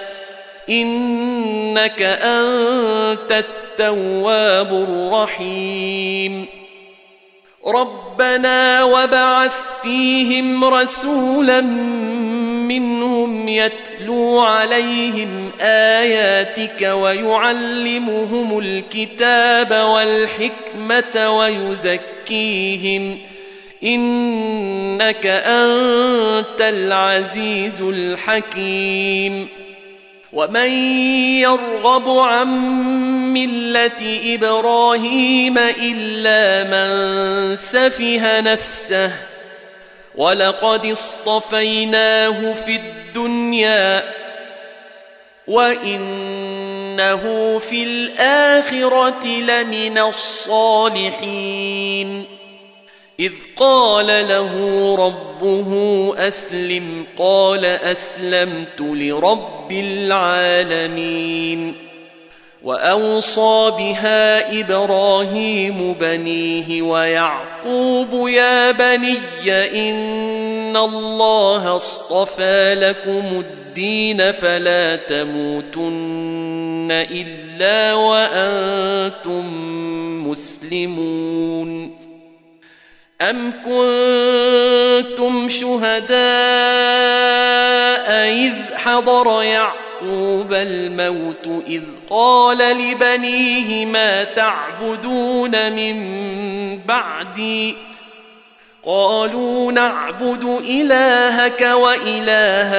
إنك أنت التواب الرحيم ربنا وابعث فيهم رسولا منهم يتلو عليهم آياتك ويعلمهم الكتاب والحكمة ويزكيهم إنك أنت العزيز الحكيم ومن يرغب عن ملة إبراهيم إلا من سفه نفسه ولقد اصطفيناه في الدنيا وإنه في الآخرة لمن الصالحين إذ قال له ربه أسلم قال أسلمت لرب العالمين وأوصى بها إبراهيم بنيه ويعقوب يا بني إن الله اصطفى لكم الدين فلا تموتن إلا وأنتم مسلمون أم كنتم شهداء إذ حضر يعقوب الموت إذ قال لبنيه ما تعبدون من بعدي قالوا نعبد إلهك وإله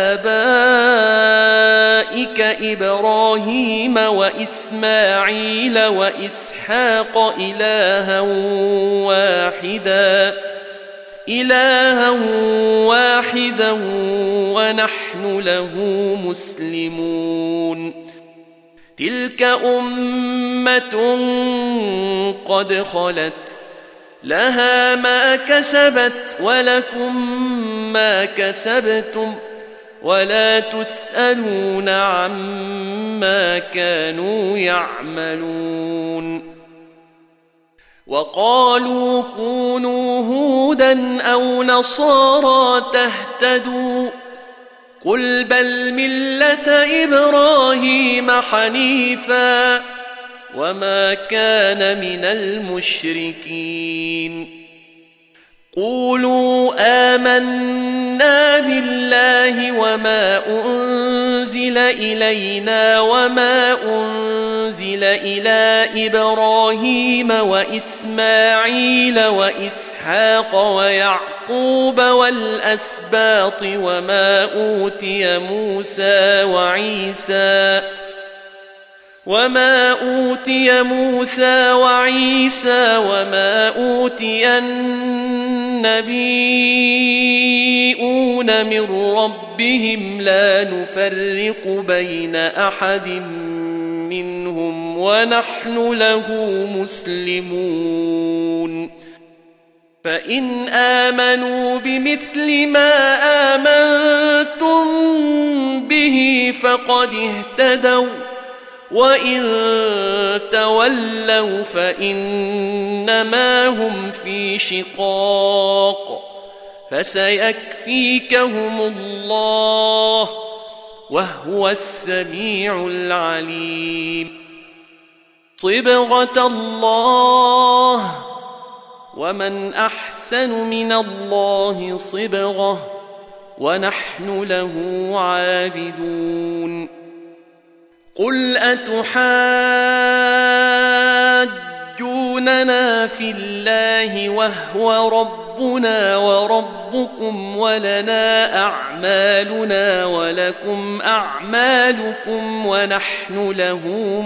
آبائك إبراهيم وإسماعيل وإسحاق إلها واحدا ونحن له مسلمون تلك أمة قد خلت لها ما كسبت ولكم ما كسبتم ولا تسألون عما كانوا يعملون وقالوا كونوا هودا أو نصارى تهتدوا قل بل ملة إبراهيم حنيفا وما كان من المشركين قولوا آمنا بالله وما أنزل إلينا وما أنزل إلى إبراهيم وإسماعيل وإسحاق ويعقوب والأسباط وما أوتي موسى وعيسى وما أوتي النبيون من ربهم لا نفرق بين أحد منهم ونحن له مسلمون فإن آمنوا بمثل ما آمنتم به فقد اهتدوا وإن تولوا فإنما هم في شقاق فسيكفيكهم الله وهو السميع العليم صبغة الله ومن أحسن من الله صبغة ونحن له عابدون قل أتحاجوننا في الله وهو ربنا وربكم ولنا أعمالنا ولكم أعمالكم ونحن له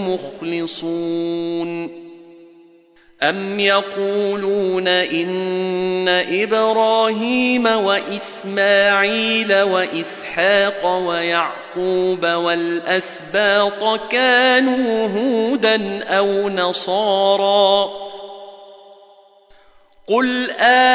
مخلصون أم يقولون إن إبراهيم وإسماعيل وإسحاق ويعقوب والأسباط كانوا هودا أو نصارى قل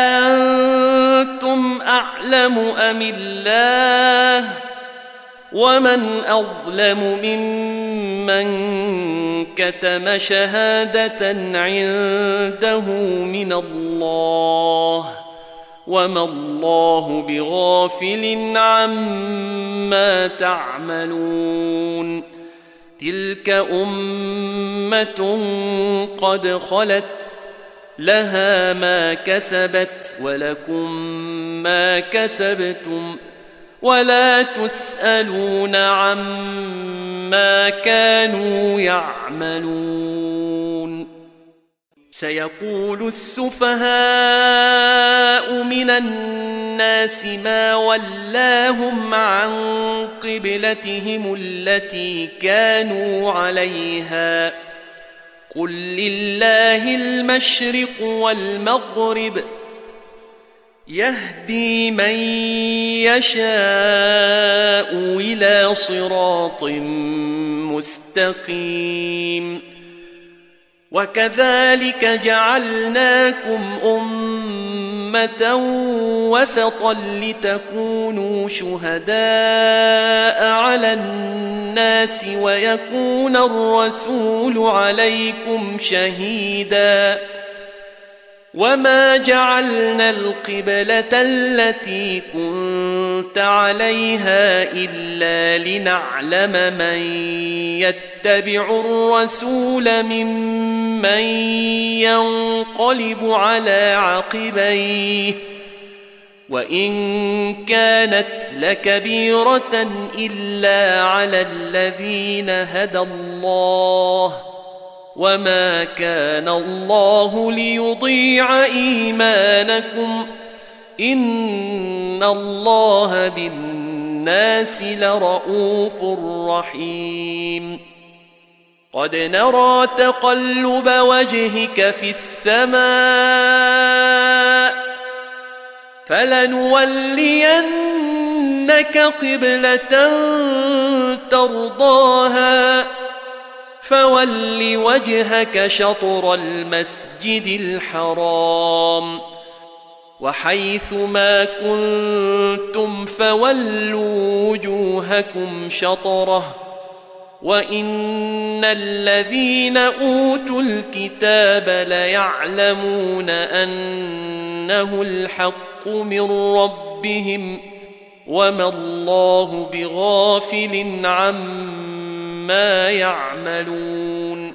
أنتم أعلم أم الله ومن أظلم ممن كتم شهادة عنده من الله وما الله بغافل عما تعملون تلك أمة قد خلت لها ما كسبت ولكم ما كسبتم ولا تسألون عما كانوا يعملون سيقول السفهاء من الناس ما ولاهم عن قبلتهم التي كانوا عليها قل لله المشرق والمغرب يهدي من يشاء إلى صراط مستقيم وكذلك جعلناكم أمة وسطا لتكونوا شهداء على الناس ويكون الرسول عليكم شهيدا وما جعلنا القبلة التي كنت عليها إلا لنعلم من يتبع الرسول ممن ينقلب على عقبيه وإن كانت لكبيرة إلا على الذين هدى الله وما كان الله ليضيع إيمانكم إن الله بالناس لرءوف رحيم قد نرى تقلب وجهك في السماء فلنولينك قبلة ترضاها فول وجهك شطر المسجد الحرام وحيث ما كنتم فولوا وجوهكم شطره وإن الذين أوتوا الكتاب ليعلمون أنه الحق من ربهم وما الله بغافل عما يعملون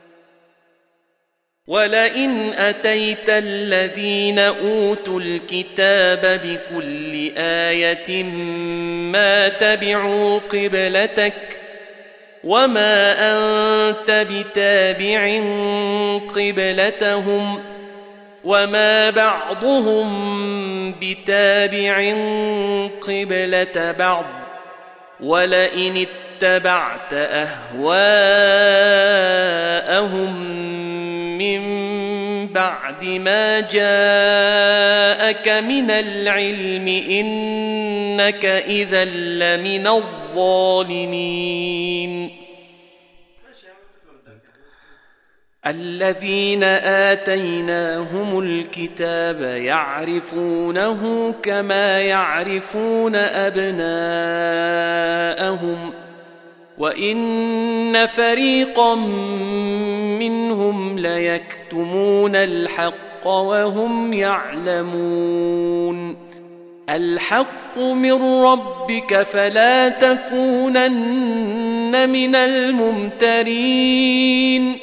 ولئن أتيت الذين أوتوا الكتاب بكل آية ما تبعوا قبلتك وما أنت بتابع قبلتهم وما بعضهم بتابع قبلة بعض ولئن اتبعت أهواءهم من بعد ما جاءك من العلم إنك إذا لمن الظالمين الذين آتيناهم الكتاب يعرفونه كما يعرفون أبناءهم وإن فريقا منهم ليكتمون الحق وهم يعلمون الحق من ربك فلا تكونن من الممترين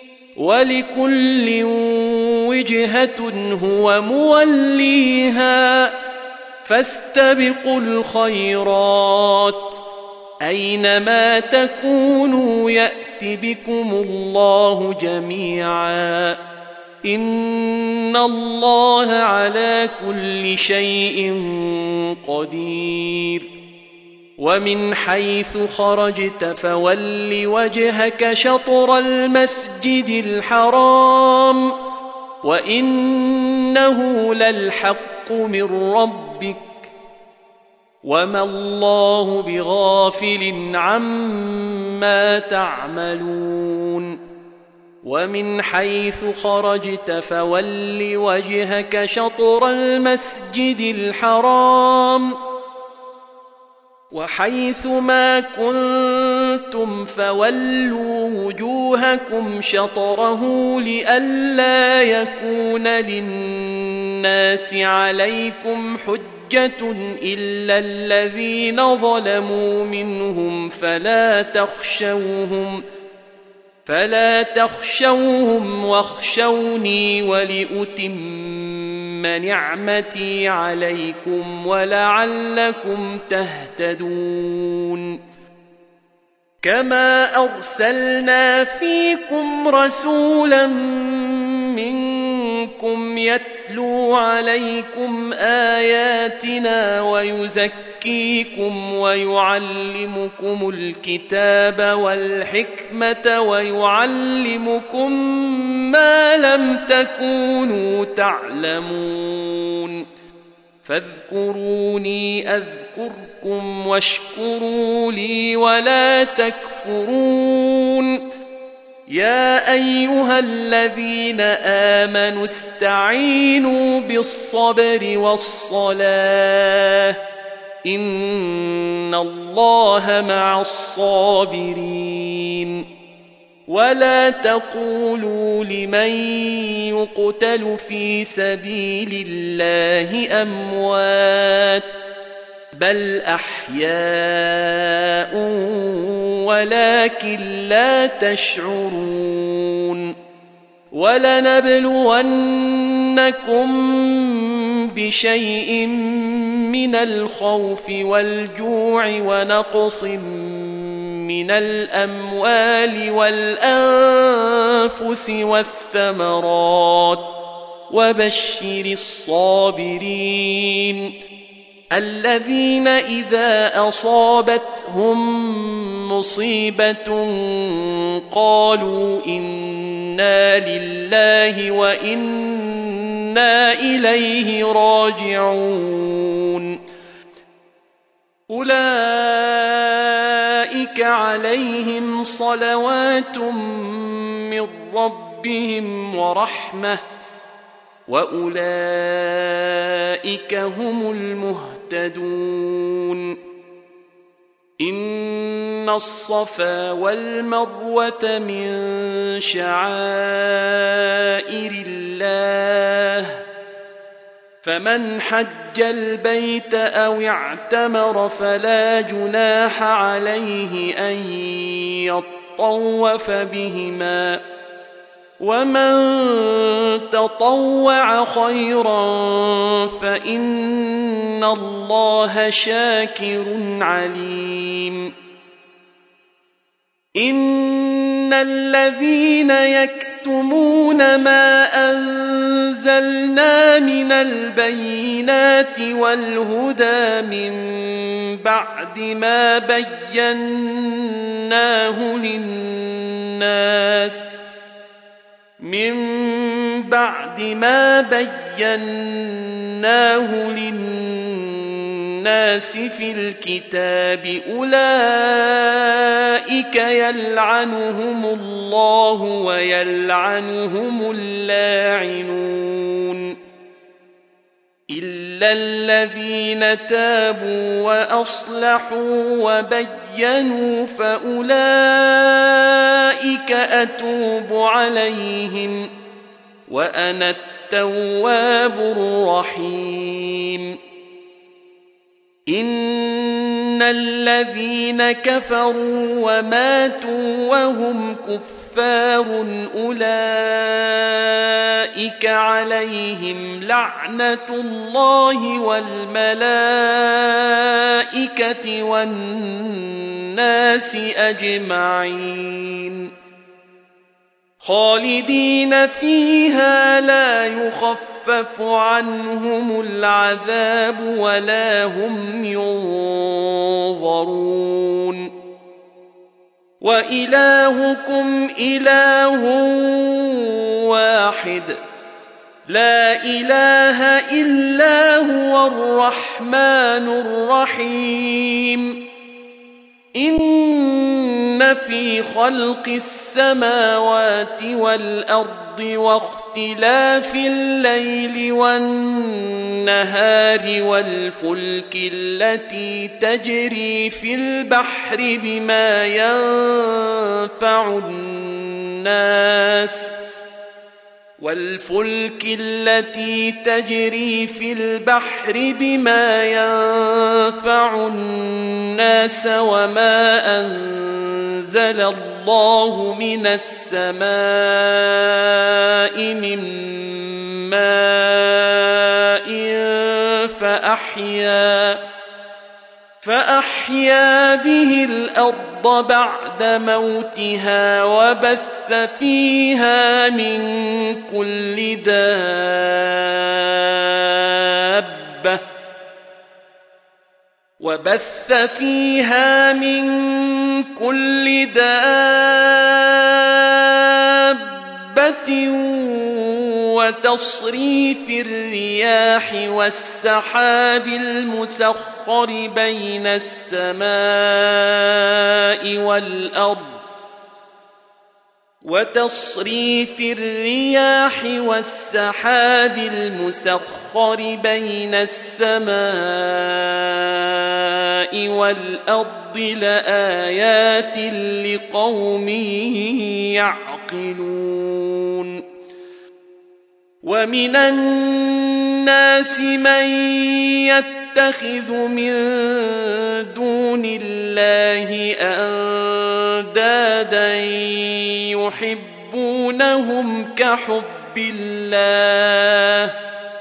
ولكل وجهة هو موليها فاستبقوا الخيرات أينما تكونوا يأت بكم الله جميعا إن الله على كل شيء قدير ومن حيث خرجت فول وجهك شطر المسجد الحرام وإنه للحق من ربك وما الله بغافل عما تعملون ومن حيث خرجت فول وجهك شطر المسجد الحرام وحيث ما كنتم فولوا وجوهكم شطره لئلا يكون للناس عليكم حجة إلا الذين ظلموا منهم فلا تخشوهم واخشوني ولأتم نعمتي عليكم ولعلكم تهتدون كما أرسلنا فيكم رسولا منكم يتلو عليكم آياتنا ويزكيكم ويعلمكم الكتاب والحكمة ويعلمكم ما لم تكونوا تعلمون فاذكروني أذكركم واشكروا لي ولا تكفرون يا أيها الذين آمنوا استعينوا بالصبر والصلاة إن الله مع الصابرين ولا تقولوا لمن يقتل في سبيل الله أموات بل أحياء ولكن لا تشعرون ولنبلونكم بشيء من الخوف والجوع ونقص من الأموال والأنفس والثمرات وبشر الصابرين الذين إذا أصابتهم مصيبة قالوا إنا لله وإنا إليه راجعون أولئك عليهم صلوات من ربهم ورحمة وأولئك هم المهتدون إن الصفا والمروة من شعائر الله فمن حج البيت أو اعتمر فلا جناح عليه أن يطوف بهما ومن تطوع خيرا فإن الله شاكر عليم إن الذين يكتمون ما أنزلنا من البينات والهدى من بعد ما بيناه للناس في الكتاب أولئك يلعنهم الله ويلعنهم اللاعنون إلا الذين تابوا وأصلحوا وبينوا فأولئك أتوب عليهم وأنا التواب الرحيم إن الذين كفروا وماتوا وهم كفار أولئك عليهم لعنة الله والملائكة والناس أجمعين خالدين فيها لا يخفف عنهم العذاب ولا هم ينظرون وإلهكم إله واحد لا إله إلا هو الرحمن الرحيم إن في خلق السماوات والأرض واختلاف الليل والنهار والفلك التي تجري في البحر بما ينفع الناس وما أنزل الله من السماء من ماء فأحيا به الأرض بعد موتها وبث فيها من كل دابة وتصريف الرياح والسحاب المسخر بين السماء والأرض لآيات لقوم يعقلون ومن الناس من يتخذ من دون الله أندادا يحبونهم كحب الله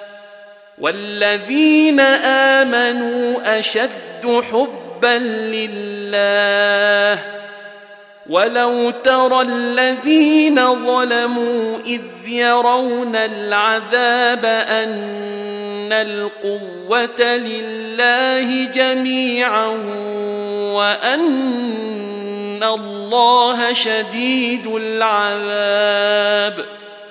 والذين آمنوا أشد حبا لله ولو ترى الذين ظلموا إذ يرون العذاب أن القوة لله جميعا وأن الله شديد العذاب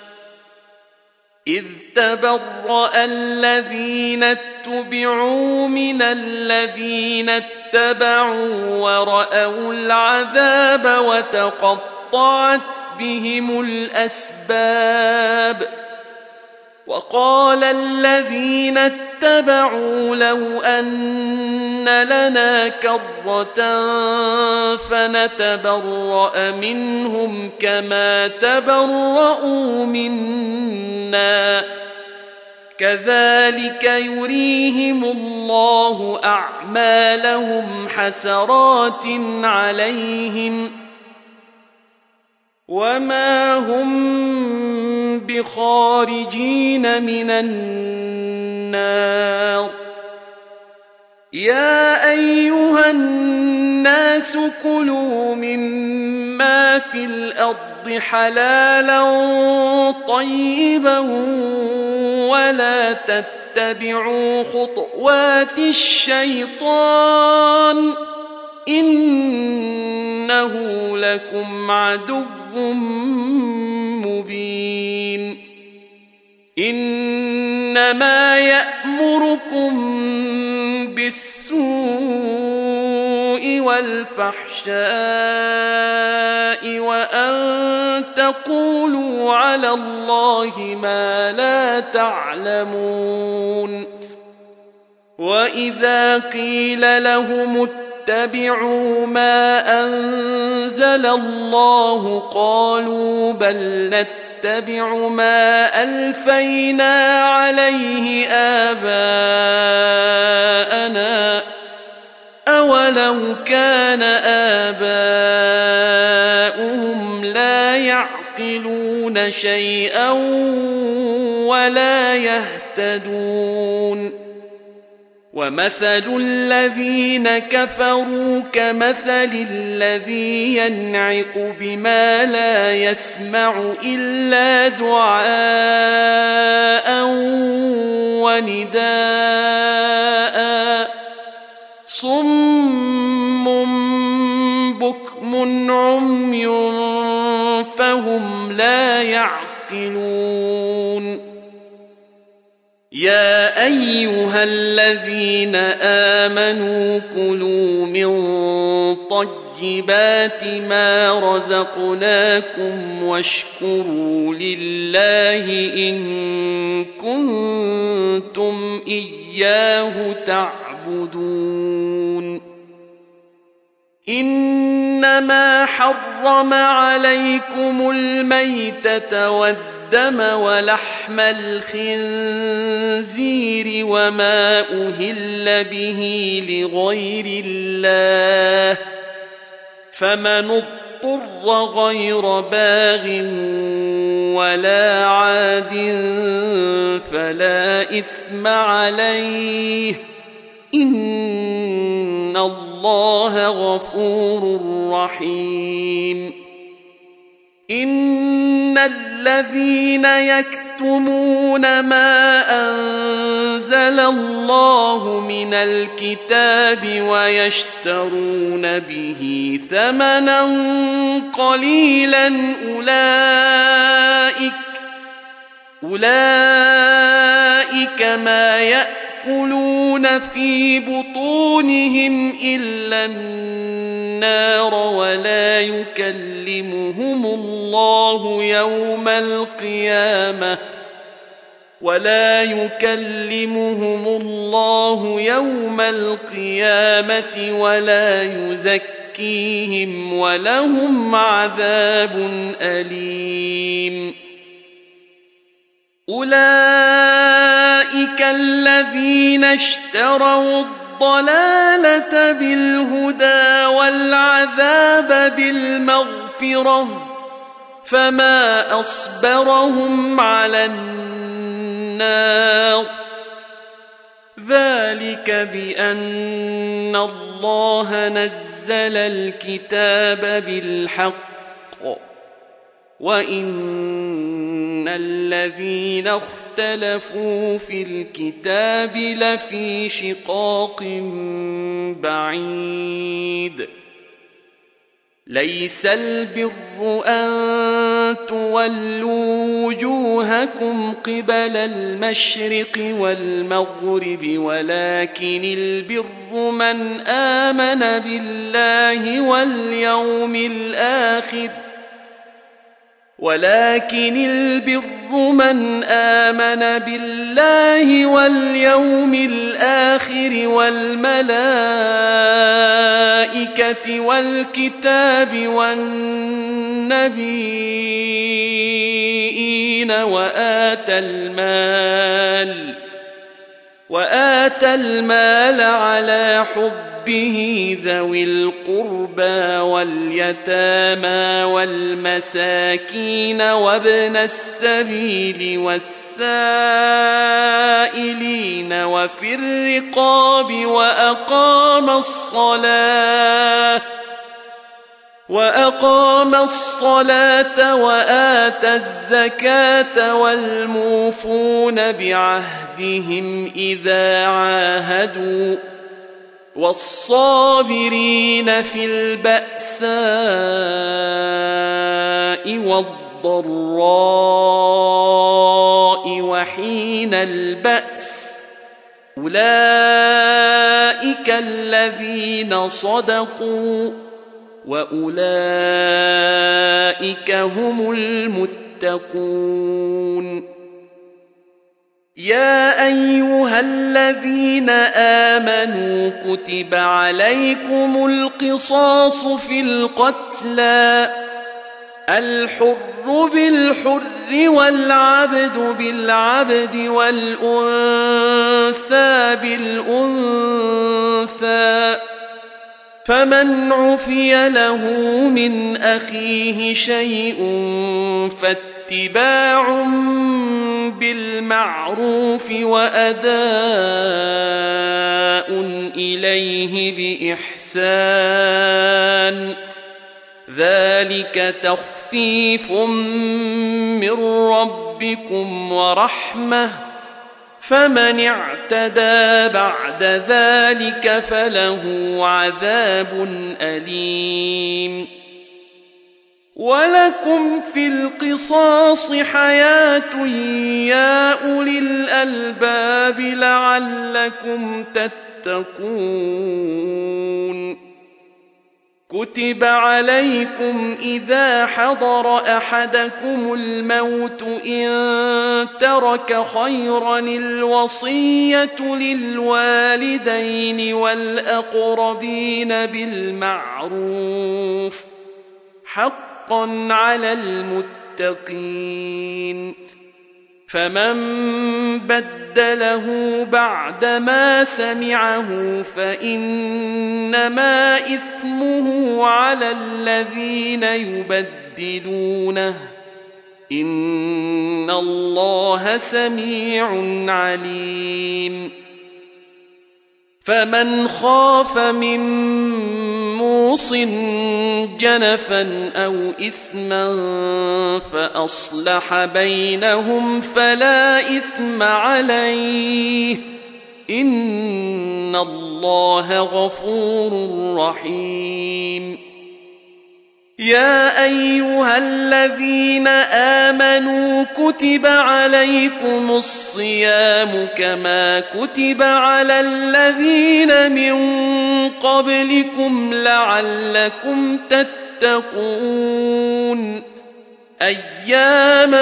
إذ تبرأ الذين اتبعوا من الذين اتبعوا ورأوا العذاب وتقطعت بهم الأسباب وقال الذين اتبعوا لو أن لنا كرة فنتبرأ منهم كما تبرؤوا منا كذلك يريهم الله أعمالهم حسرات عليهم وما هم بخارجين من النار يا أيها الناس كلوا مما في الأرض حلالا طيبا ولا تتبعوا خطوات الشيطان إنه لكم عدو مبين إنما يأمركم بالسوء والفحشاء وأن تقولوا على الله ما لا تعلمون وإذا قيل لهم اتبعوا ما أنزل الله قالوا بل نتبع ما ألفينا عليه آباءنا أولو كان آباؤهم لا يعقلون شيئا ولا يهتدون ومثل الذين كفروا كمثل الذي ينعق بما لا يسمع إلا دعاء ونداء صم بكم عمي فهم لا يعقلون يا أيها الذين آمنوا كلوا من طيبات ما رزقناكم واشكروا لله إن كنتم إياه تعبدون إنما حرم عليكم الميتة والدم ولحم الخنزير وما أهل به لغير الله فمن اضطر غير باغ ولا عاد فلا إثم عليه إن إن الله غفور رحيم إن الذين يكتمون ما أنزل الله من الكتاب ويشترون به ثمنا قليلا أولئك ما يأكلون في بطونهم إلا النار ولا يكلمهم الله يوم القيامة ولا يزكيهم ولهم عذاب أليم أولئك الذين اشتروا الضلالة بالهدى والعذاب بالمغفرة فما أصبرهم على النار ذلك بأن الله نزل الكتاب بالحق وإن الذين اختلفوا في الكتاب لفي شقاق بعيد ليس البر أن تولوا وجوهكم قبل المشرق والمغرب ولكن البر من آمن بالله واليوم الآخر والملائكة والكتاب والنبيين وآتى المال على حبه ذوي القربى واليتامى والمساكين وابن السبيل والسائلين وفي الرقاب وأقام الصلاة وآتى الزكاة والموفون بعهدهم إذا عاهدوا والصابرين في البأساء والضراء وحين البأس أولئك الذين صدقوا وأولئك هم المتقون يا أيها الذين آمنوا كتب عليكم القصاص في القتلى الحر بالحر والعبد بالعبد والأنثى بالأنثى فمن عفي له من أخيه شيء فاتباع بالمعروف وأداء إليه بإحسان ذلك تخفيف من ربكم ورحمة فمن اعتدى بعد ذلك فله عذاب أليم ولكم في القصاص حياة يا أولي الألباب لعلكم تتقون كتب عليكم إذا حضر أحدكم الموت إن ترك خيرا الوصية للوالدين والأقربين بالمعروف حقا على المتقين فمن بدله بعدما سمعه فإنما إثمه على الذين يبدلونه إن الله سميع عليم فمن خاف من موص جنفا أو إثما فأصلح بينهم فلا إثم عليه إن الله غفور رحيم. يا أيها الذين آمنوا كتب عليكم الصيام كما كتب على الذين من قبلكم لعلكم تتقون أياما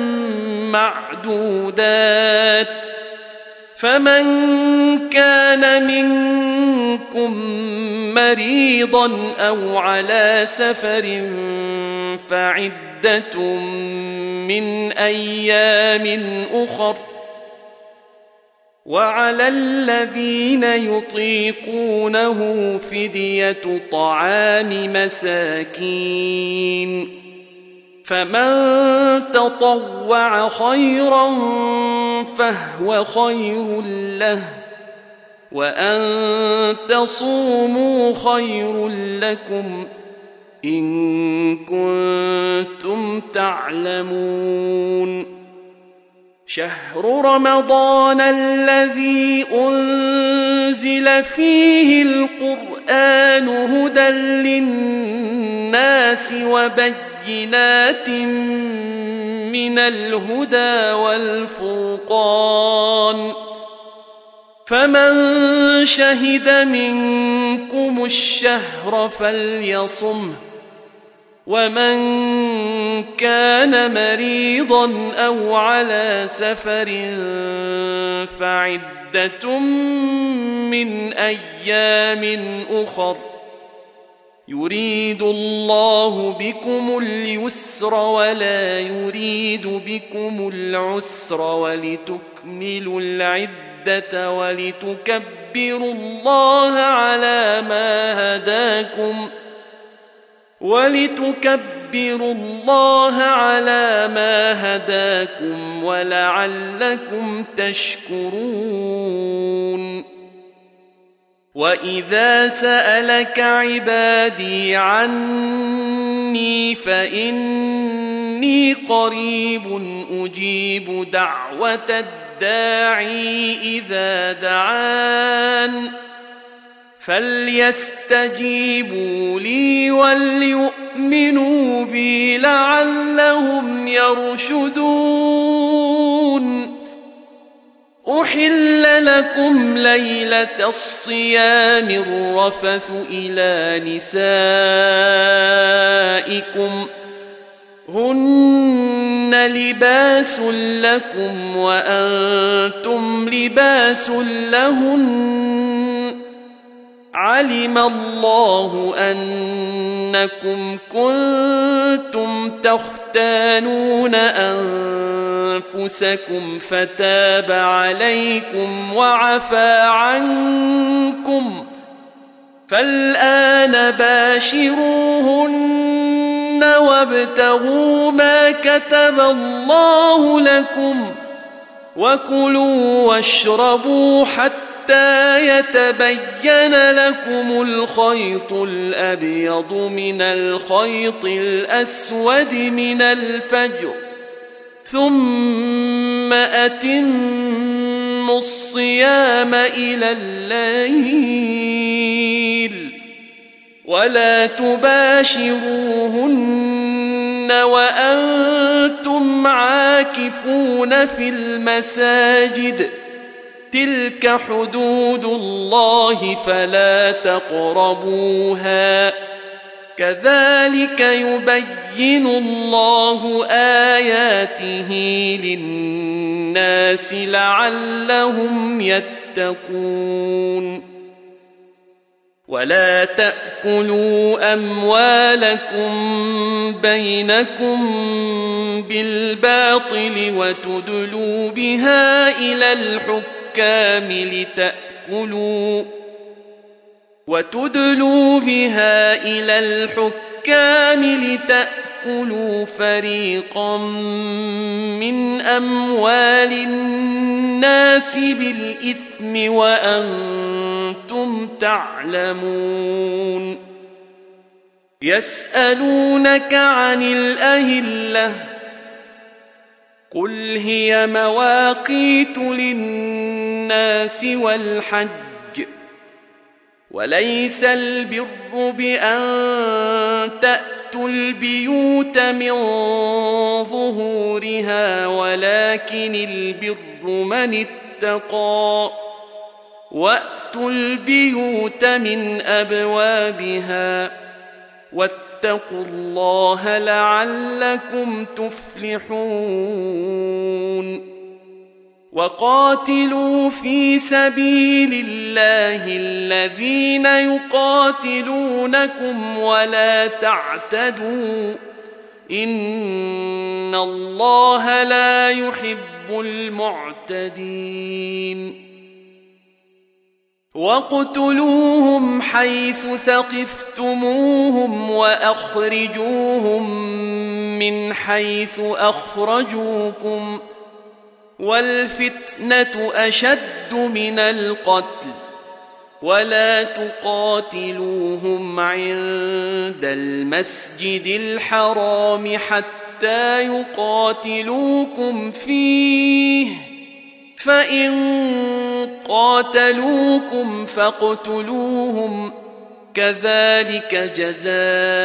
معدودات فمن كان منكم مريضا أو على سفر فعدة من أيام أخر وعلى الذين يطيقونه فدية طعام مساكين فمن تطوع خيرا فهو خير له وأن تصوموا خير لكم إن كنتم تعلمون. شهر رمضان الذي أنزل فيه القرآن هدى للناس وبينات من الهدى والفرقان فمن شهد منكم الشهر فليصمه ومن كان مريضا أو على سفر فعدة من أيام أخر يريد الله بكم اليسر ولا يريد بكم العسر ولتكملوا العدة ولتكبروا الله على ما هداكم ولعلكم تشكرون. وإذا سألك عبادي عني فإني قريب أجيب دعوة الداعي إذا دعان فليستجيبوا لي وليؤمنوا بي لعلهم يرشدون. أحل لكم ليلة الصيام الرفث إلى نسائكم هن لباس لكم وأنتم لباس لهن علم الله أنكم كنتم تختانون أنفسكم فتاب عليكم وعفى عنكم فالآن باشروهن وابتغوا ما كتب الله لكم وكلوا واشربوا حتى يتبين لكم الخيط الأبيض من الخيط الأسود من الفجر ثم أتموا الصيام إلى الليل ولا تباشروهن وأنتم عاكفون في المساجد تلك حدود الله فلا تقربوها كذلك يبين الله آياته للناس لعلهم يتقون. ولا تأكلوا أموالكم بينكم بالباطل وتدلوا بها إلى الحكام لتأكلوا فريقا من أموال الناس بالإثم وأنتم كنتم تعلمون يسألونك عن الأهلة قل هي مواقيت للناس والحج وليس البر بأن تأتوا البيوت من ظهورها ولكن البر من اتقى وأتوا البيوت من أبوابها واتقوا الله لعلكم تفلحون وقاتلوا في سبيل الله الذين يقاتلونكم ولا تعتدوا إن الله لا يحب المعتدين واقتلوهم حيث ثقفتموهم وأخرجوهم من حيث أخرجوكم والفتنة أشد من القتل ولا تقاتلوهم عند المسجد الحرام حتى يقاتلوكم فيه فإن قاتلوكم فاقتلوهم كذلك جزاء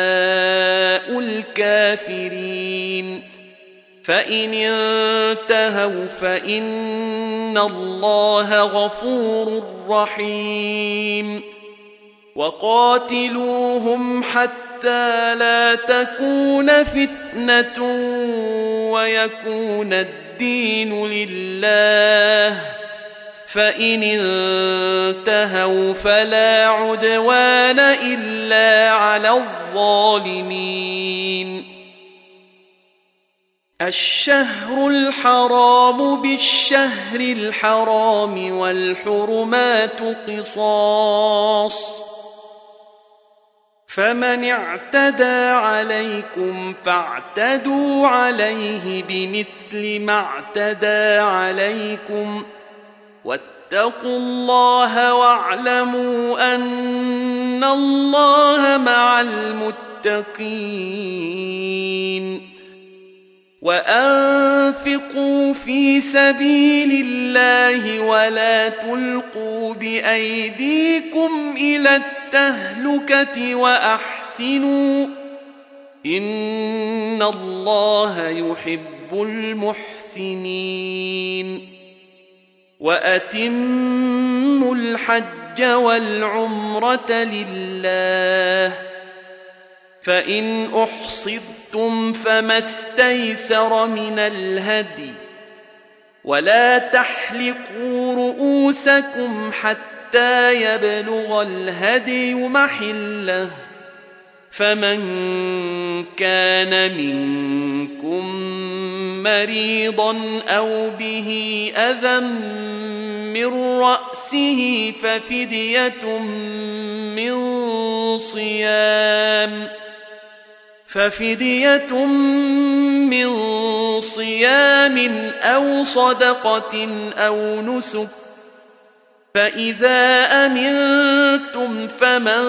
الكافرين فإن انتهوا فإن الله غفور رحيم وقاتلوهم حتى لا تكون فتنة ويكون الدين لله فإن انتهوا فلا عدوان إلا على الظالمين الشهر الحرام بالشهر الحرام والحرمات قصاص فمن اعتدى عليكم فاعتدوا عليه بمثل ما اعتدى عليكم واتقوا الله واعلموا أن الله مع المتقين وأنفقوا في سبيل الله ولا تلقوا بأيديكم إلى التهلكة وأحسنوا إن الله يحب المحسنين وأتموا الحج والعمرة لله فإن أحصرتم فما استيسر من الهدي ولا تحلقوا رؤوسكم حتى يبلغ الهدي محله فمن كان منكم مريضا أو به أذى من رأسه ففدية من صيام أو صدقة أو نسك فإذا أمنتم فمن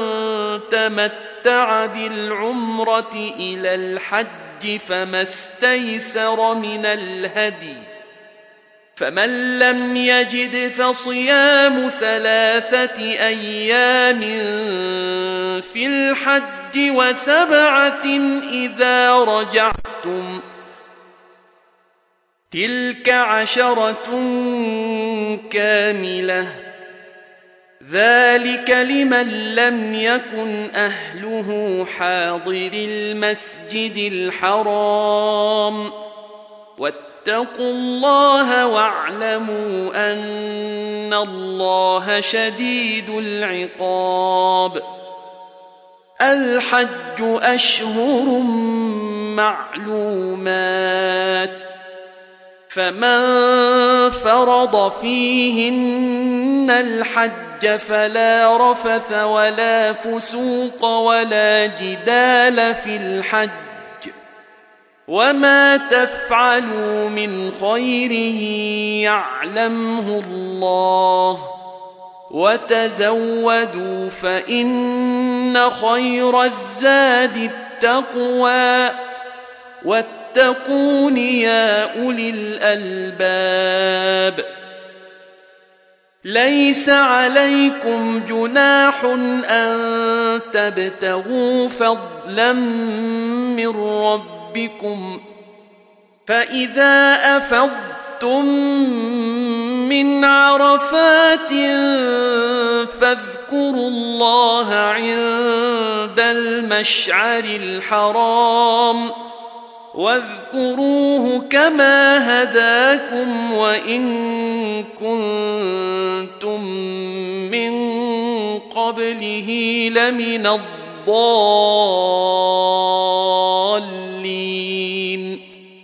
تمتع بالعمرة إلى الحج فما استيسر من الهدي فمن لم يجد فصيام 3 أيام في الحج و7 إذا رجعتم تلك 10 كاملة ذلك لمن لم يكن أهله حاضر المسجد الحرام واتقوا الله واعلموا أن الله شديد العقاب الحج أشهر معلومات فمن فرض فيهن الحج فلا رفث ولا فسوق ولا جدال في الحج وما تفعلوا من خير يعلمه الله وتزودوا فإن خير الزاد التقوى واتقون يا أولي الألباب. ليس عليكم جناح أن تبتغوا فضلا من ربكم، فإذا أفضتم من عرفات فاذكروا الله عند المشعر الحرام واذكروه كما هداكم وإن كنتم من قبله لمن الضالين.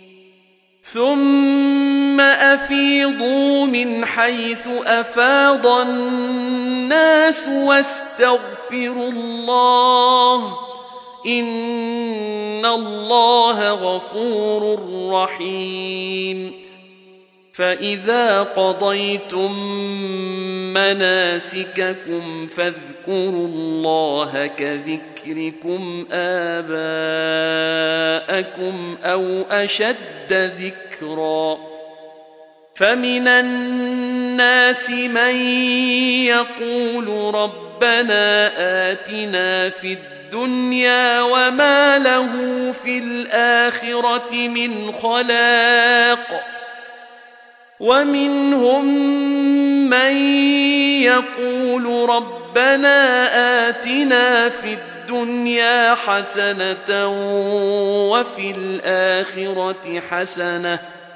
ثم أفيضوا من حيث أفاض الناس واستغفروا الله إن الله غفور رحيم. فإذا قضيتم مناسككم فاذكروا الله كذكركم آباءكم أو أشد ذكرا. فمن الناس من يقول ربنا آتنا في الدنيا وما له في الآخرة من خلاق، ومنهم من يقول ربنا آتنا في الدنيا حسنة وفي الآخرة حسنة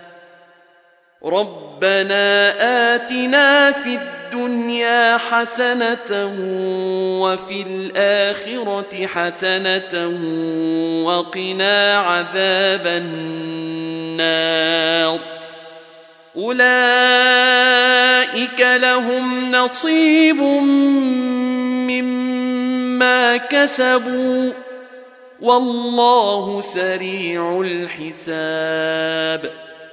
ربنا آتنا في الدنيا حسنة وفي الآخرة حسنة وقنا عذاب النار. أولئك لهم نصيب مما كسبوا والله سريع الحساب.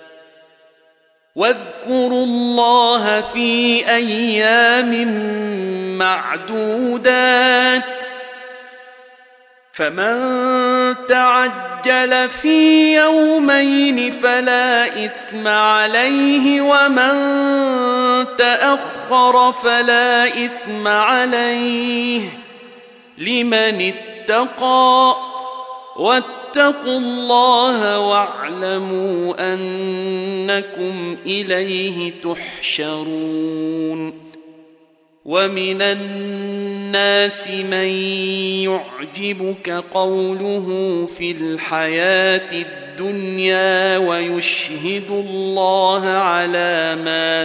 واذكروا الله في أيام معدودات، فمن تعجل في يومين فلا إثم عليه ومن تأخر فلا إثم عليه لمن اتقى واتقوا الله واعلموا أنكم إليه تحشرون. ومن الناس من يعجبك قوله في الحياة الدنيا ويشهد الله على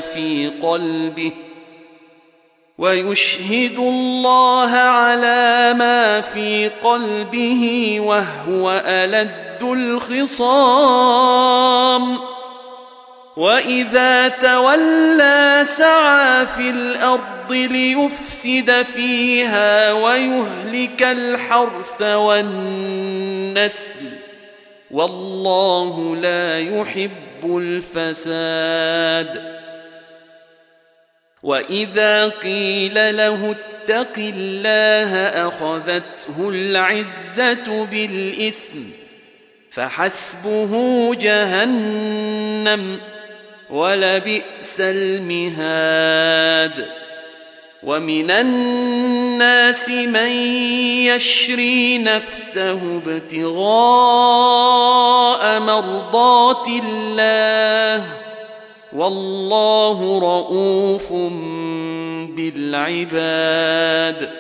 ما في قلبه وهو ألد الخصام. وإذا تولى سعى في الأرض ليفسد فيها ويهلك الحرث والنسل والله لا يحب الفساد. وإذا قيل له اتق الله أخذته العزة بالإثم فحسبه جهنم ولبئس المهاد. ومن الناس من يشري نفسه ابتغاء مرضات الله والله رؤوف بالعباد.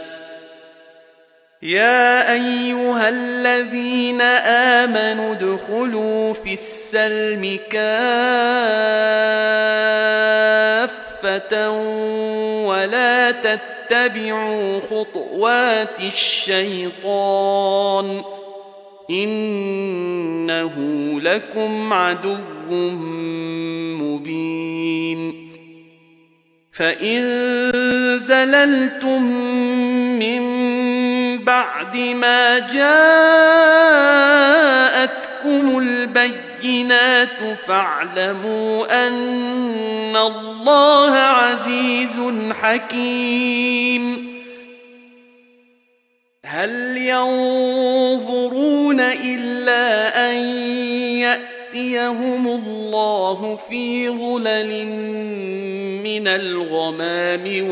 يا أيها الذين آمنوا ادخلوا في السلم كافة ولا تتبعوا خطوات الشيطان إنه لكم عدو مبين. فإن زللتم من بعد ما جاءتكم جاءتكم البينات فاعلموا أن الله عزيز حكيم. هل ينظرون إلا أن يأتيهم الله في ظلل من الغمام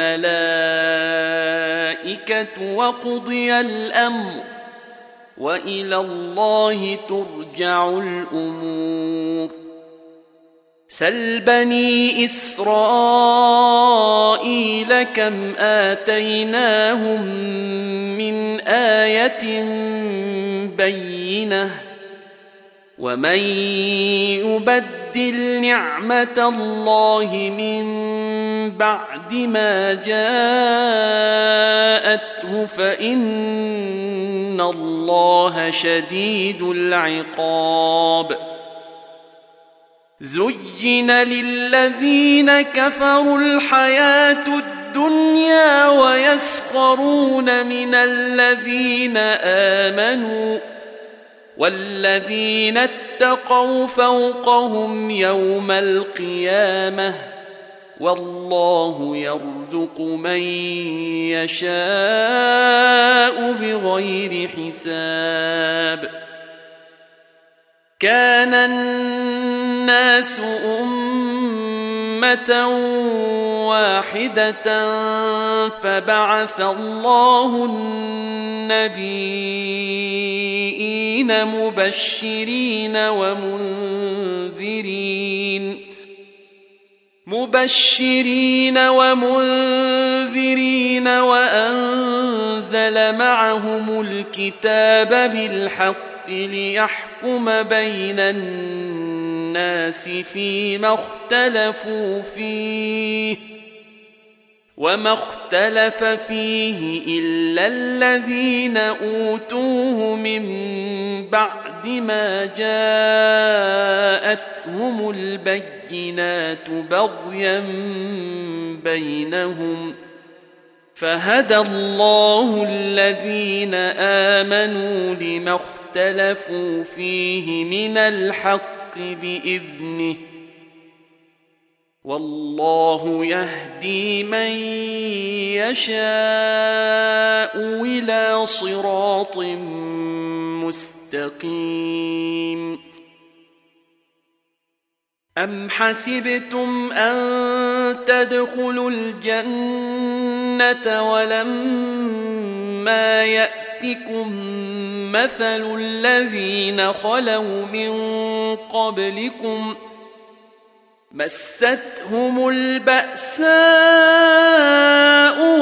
والملائكة وقضي الأمر وإلى الله ترجع الأمور. سل بني إسرائيل كم آتيناهم من آية بينة ومن يبدل نعمة الله من بعد ما جاءته فإن الله شديد العقاب. زين للذين كفروا الحياة الدنيا ويسخرون من الذين آمنوا والذين اتقوا فوقهم يوم القيامة والله يرزق من يشاء بغير حساب. كان الناس أمة واحدة فبعث الله النبيين مبشرين ومنذرين وأنزل معهم الكتاب بالحق ليحكم بين الناس فيما اختلفوا فيه وما اختلف فيه إلا الذين أوتوه من بعد ما جاءتهم البينات بغيا بينهم فهدى الله الذين آمنوا لما اختلفوا فيه من الحق بإذنه والله يهدي من يشاء إلى صراط مستقيم. أم حسبتم أن تدخلوا الجنة ولما يأتكم مثل الذين خلوا من قبلكم مستهم البأساء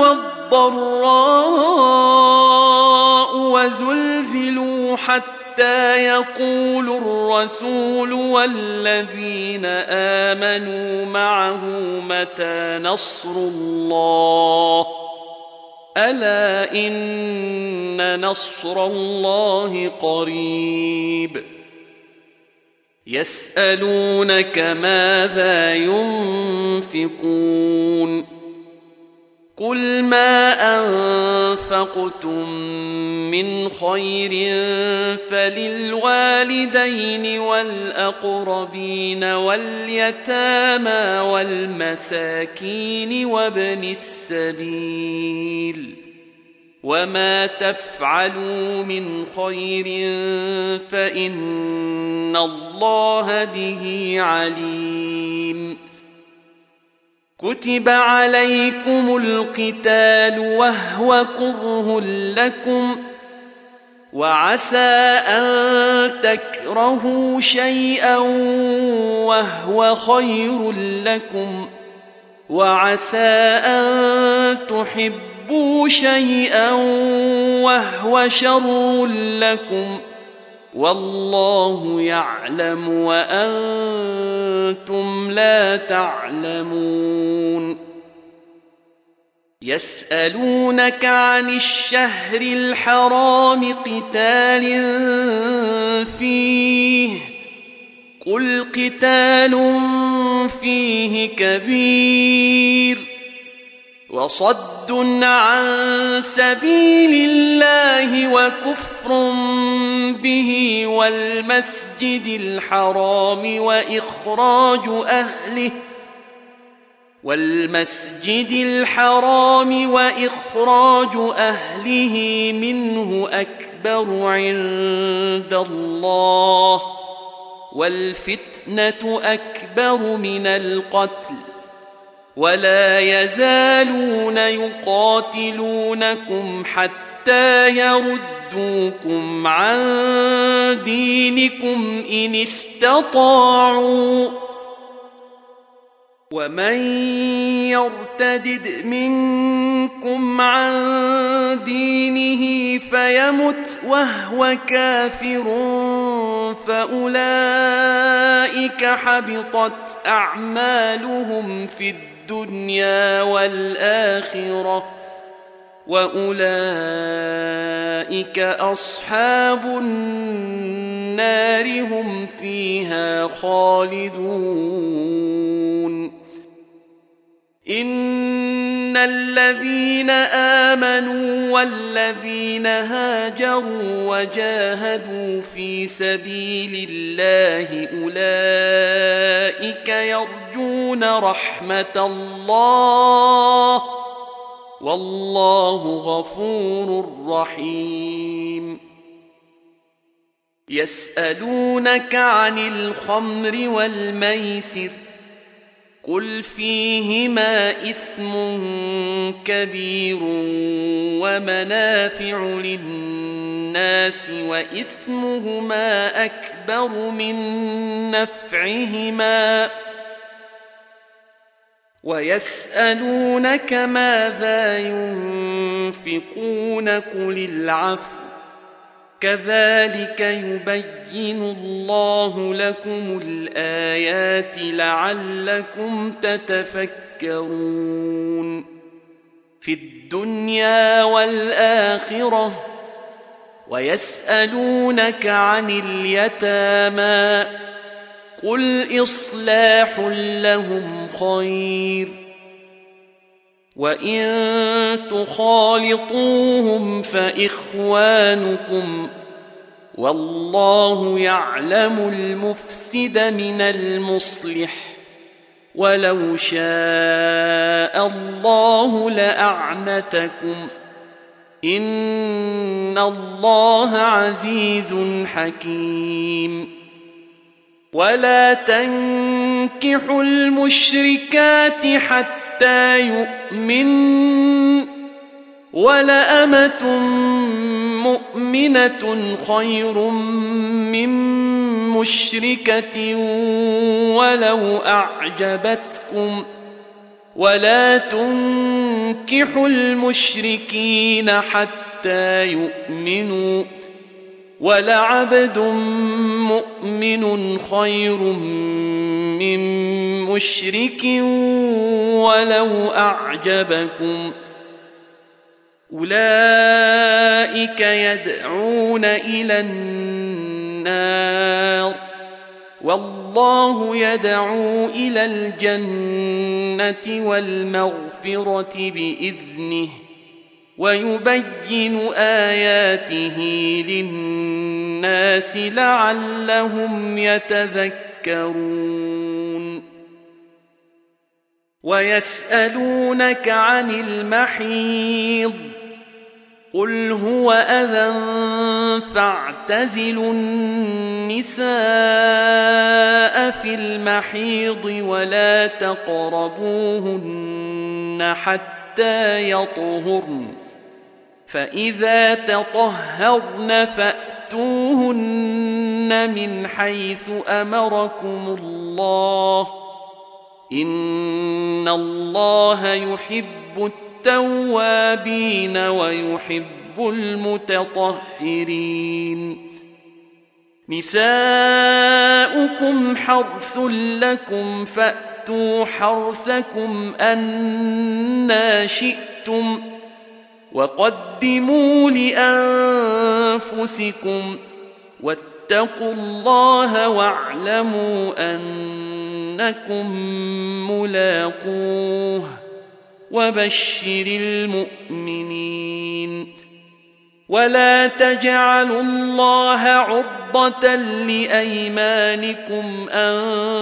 والضراء وزلزلوا حتى يقول الرسول والذين آمنوا معه متى نصر الله ألا إن نصر الله قريب. يسألونك ماذا ينفقون قل ما أنفقتم من خير فللوالدين والأقربين واليتامى والمساكين وابن السبيل وما تفعلوا من خير فإن الله به عليم. كتب عليكم القتال وهو كره لكم وعسى أن تكرهوا شيئا وهو خير لكم وعسى أن تحبوا شيئا وهو شر لكم والله يعلم وأنتم لا تعلمون. يسألونك عن الشهر الحرام قتال فيه قل قتال فيه كبير وصد عن سبيل الله وكفر به والمسجد الحرام وإخراج أهله منه أكبر عند الله والفتنة أكبر من القتل ولا يزالون يقاتلونكم حتى يردوكم عن دينكم إن استطاعوا ومن يرتدد منكم عن دينه فيمت وهو كافر فأولئك حبطت أعمالهم في الدنيا والآخرة وأولئك أصحاب النار هم فيها خالدون إن الذين آمنوا والذين هاجروا وجاهدوا في سبيل الله أولئك يرجون رحمة الله والله غفور رحيم يسألونك عن الخمر والميسر قل فيهما إثم كبير ومنافع للناس وإثمهما أكبر من نفعهما ويسألونك ماذا ينفقون قل العفو كذلك يبين الله لكم الآيات لعلكم تتفكرون في الدنيا والآخرة ويسألونك عن اليتامى قل إصلاح لهم خير وإن تخالطوهم فإخوانكم والله يعلم المفسد من المصلح ولو شاء الله لأعنتكم إن الله عزيز حكيم ولا تنكحوا المشركات حتى يؤمن ولأمة مؤمنة خير من مشركة ولو أعجبتكم ولا تنكحوا المشركين حتى يؤمنوا ولعبد مؤمن خير من مشرك ولو أعجبكم أولئك يدعون إلى النار والله يدعو إلى الجنة والمغفرة بإذنه ويبين آياته للناس لعلهم يتذكرون ويسألونك عن المحيض قل هو أذى فاعتزلوا النساء في المحيض ولا تقربوهن حتى يطهرن فإذا تطهرن فأتوهن من حيث أمركم الله إن الله يحب التوابين ويحب المتطهرين نساؤكم حرث لكم فأتوا حرثكم أنى شئتم وقدموا لأنفسكم واتقوا الله واعلموا أنكم ملاقوه وبشر المؤمنين. ولا تجعلوا الله عرضة لأيمانكم أن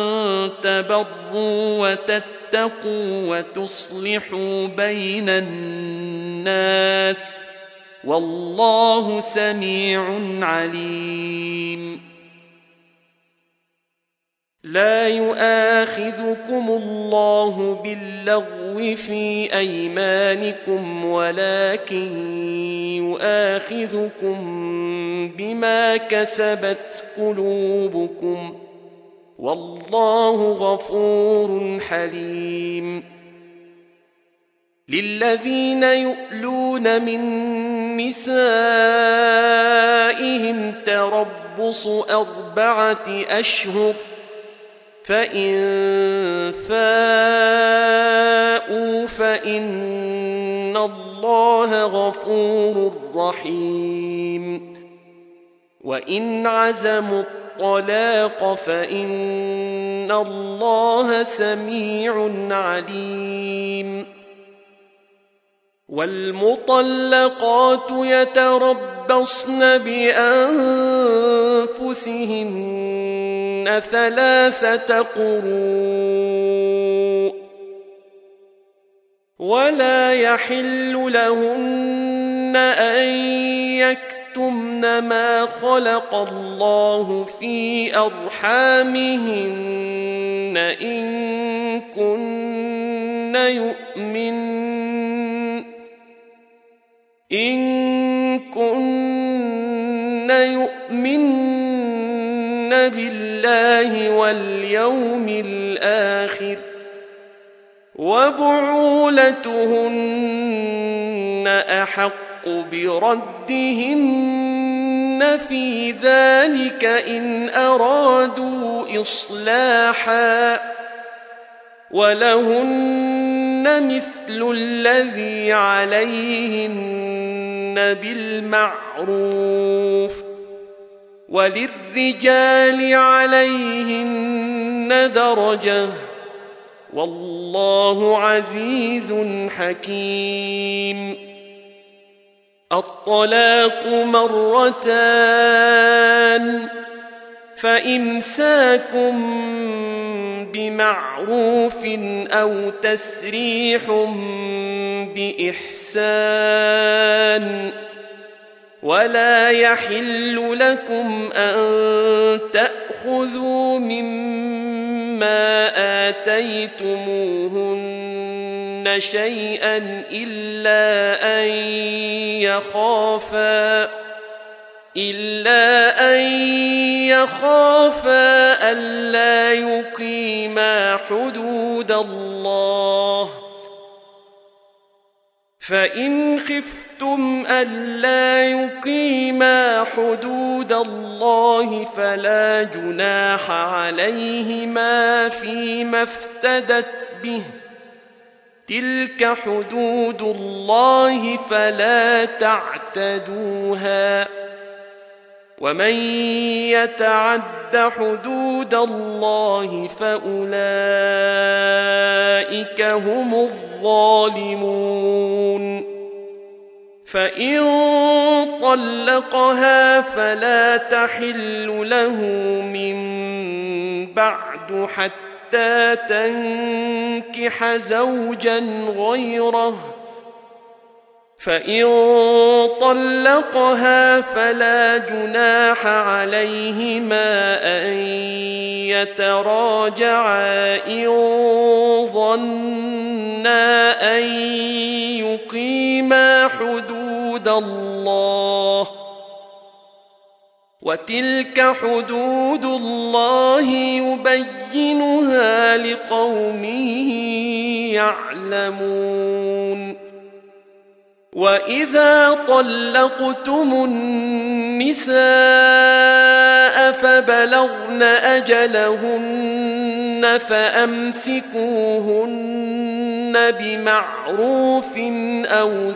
تبروا وتتقوا وتصلحوا بين الناس والله سميع عليم. لا يؤاخذكم الله باللغو في أيمانكم ولكن يؤاخذكم بما كسبت قلوبكم والله غفور حليم. للذين يؤلون من نسائهم تربص 4 أشهر فإن فاءوا فإن الله غفور رحيم. وإن عزموا الطلاق فإن الله سميع عليم. والمطلقات يتربصن بأنفسهن 3 قروء ولا يحل لهن أن يكتمن ما خلق الله في أرحامهن إن كن يؤمن بالله واليوم الآخر وبعولتهن أحق بردهن في ذلك إن أرادوا إصلاحا ولهن مثل الذي عليهن بالمعروف وللرجال عليهن درجة والله عزيز حكيم. الطلاق 2 فإمساك بمعروف أو تسريح بإحسان. ولا يحل لكم أن تأخذوا مما آتيتموهن شيئا إلا أن يخافا ألا يقيما حدود الله. فإن خفتم ألا يقيما حدود الله فلا جناح عليهما فيما افتدت به تلك حدود الله فلا تعتدوها ومن يتعد حدود الله فأولئك هم الظالمون. فإن طلقها فلا تحل له من بعد حتى تنكح زوجا غيره. فإن طلقها فلا جناح عليهما أن يتراجعا إن ظنا أن يقيما حدود الله وتلك حدود الله يبينها لقوم يعلمون. وإذا طلقتم النساء فبلغن أجلهن فأمسكوهن بمعروف أو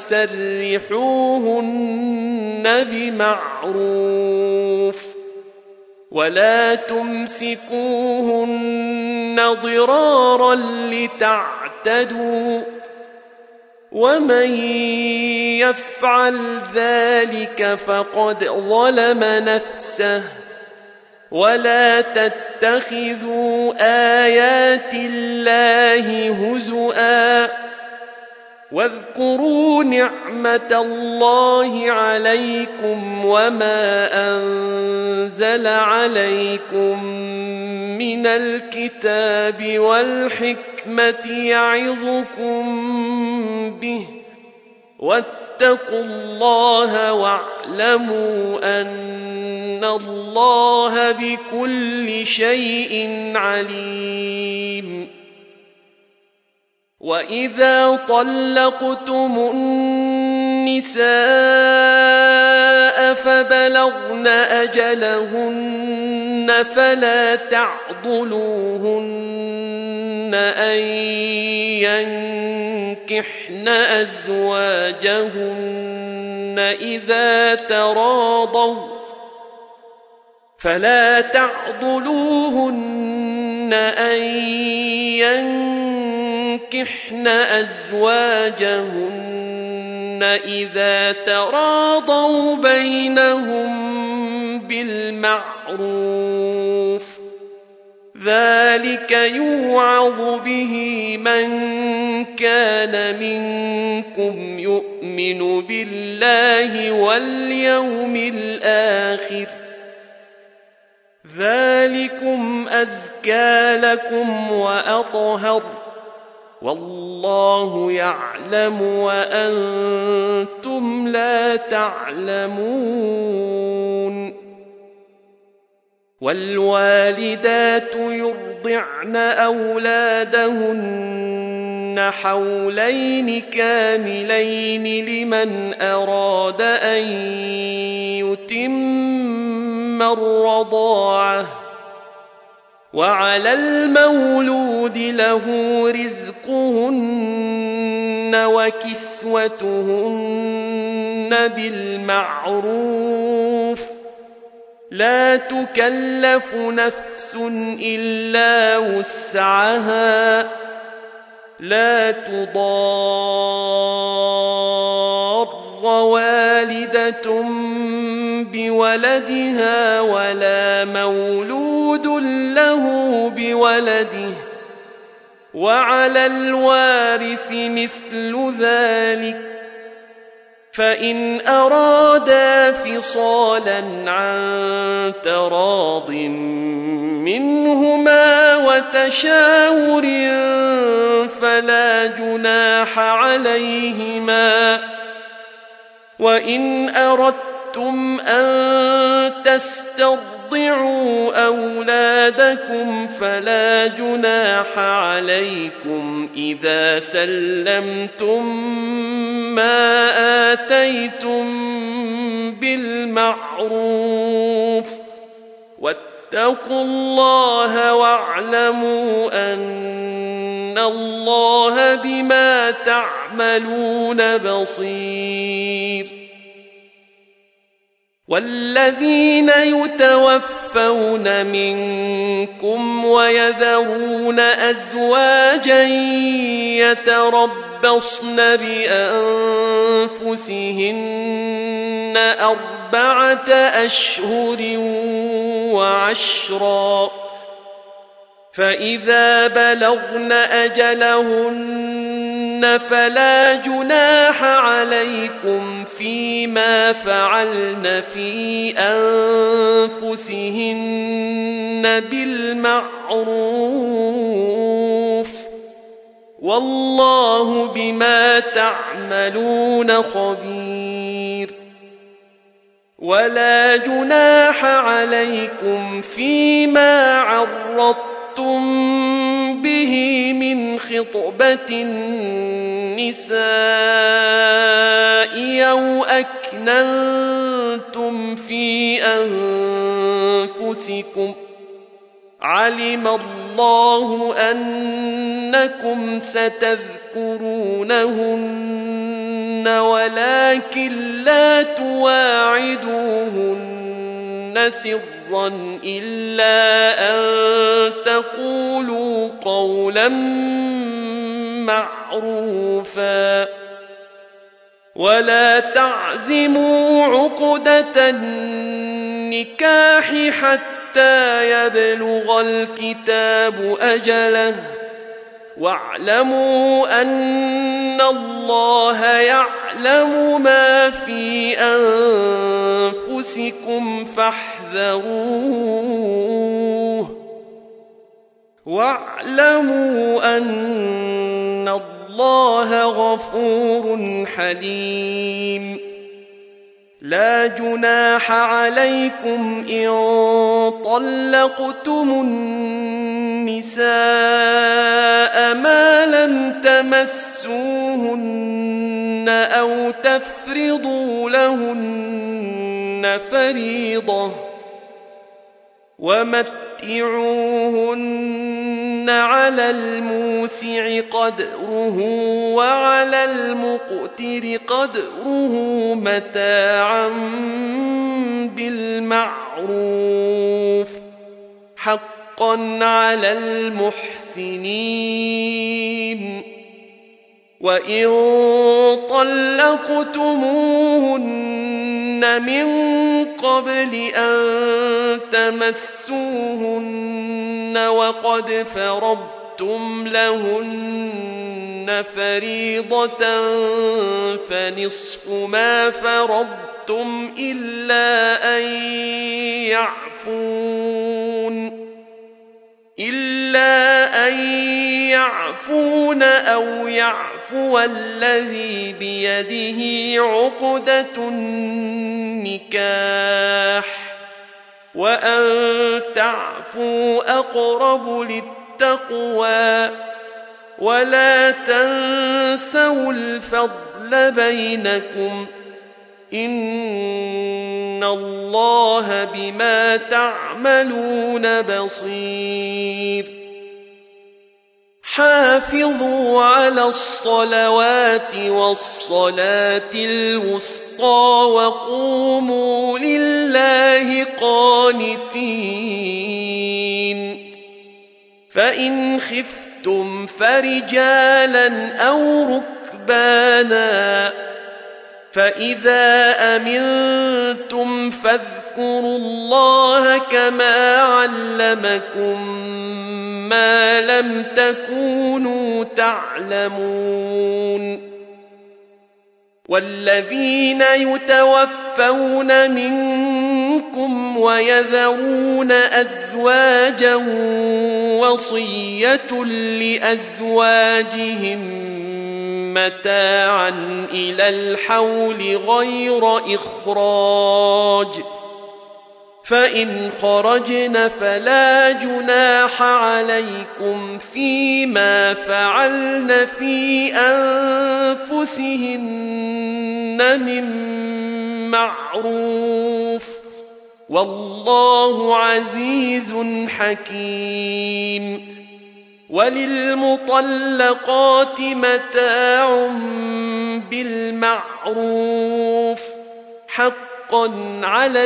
سرحوهن بمعروف ولا تمسكوهن ضرارا لتعتدوا ومن يفعل ذلك فقد ظلم نفسه. ولا تتخذوا آيات الله هزؤا واذكروا نعمة الله عليكم وما أنزل عليكم من الكتاب والحكمة يعظكم به واتقوا الله واعلموا أن الله بكل شيء عليم. وإذا طلقتم النساء فبلغن أجلهن فلا تعضلوهن أن ينكحن أزواجهن إذا تراضوا بينهم بالمعروف. ذلك يوعظ به من كان منكم يؤمن بالله واليوم الآخر. ذلكم أزكى لكم وأطهر والله يعلم وأنتم لا تعلمون. والوالدات يرضعن أولادهن حولين كاملين لمن أراد أن يتم الرضاعة. وعلى المولود له رزقهن وكسوتهن بالمعروف. لا تكلف نفس إلا وسعها. لا تضار والدة بولدها ولا مولود له بولده. وعلى الوارث مثل ذلك. فإن أرادا فصالا عن تراض منهما وتشاور فلا جناح عليهما. وإن أردتم أن تسترضعوا أولادكم فلا جناح عليكم إذا سلمتم ما آتيتم بالمعروف. واتقوا الله واعلموا أن الله بما تعملون بصير. والذين يتوفون منكم ويذرون أزواجا يتربصن بأنفسهن 4 أشهر وعشرا. فإذا بلغن أجلهن فلا جناح عليكم فيما فعلن في أنفسهن بالمعروف. والله بما تعملون خبير. ولا جناح عليكم فيما عرضتم به من خطبة النساء أو أكننتم في أنفسكم. علم الله أنكم ستذكرونهن ولكن لا تواعدوهن سرا إلا أن تقولوا قولا معروفا. ولا تعزموا عقدة النكاح حتى يبلغ الكتاب أجله واعلموا أن الله يعلم ما في أنفسكم فاحذروه واعلموا أن الله غفور حليم لا جناح عليكم إن طلقتم النساء ما لم تمسوهن أو تفرضوا لهن فريضة ومتعوهن على الموسع قدره وعلى المقتر قدره متاعا بالمعروف حقا على المحسنين وإن طلقتموهن من قبل أن تمسوهن وقد فرضتم لهن فريضة فنصف ما فرضتم إلا أن يعفون أو يعفو الذي بيده عقدة النكاح وأن تعفوا أقرب للتقوى ولا تنسوا الفضل بينكم إن الله بما تعملون بصير حافظوا على الصلوات والصلاة الوسطى وقوموا لله قانتين فإن خفتم فرجالا أو ركبانا فإذا أمنتم فاذكروا الله كما علمكم ما لم تكونوا تعلمون والذين يتوفون منكم ويذرون أزواجا وصية لأزواجهم متاعا إلى الحول غير إخراج فإن خرجن فلا جناح عليكم فيما فعلن في أنفسهن من معروف والله عزيز حكيم وللمطلقات متاع بالمعروف حقا على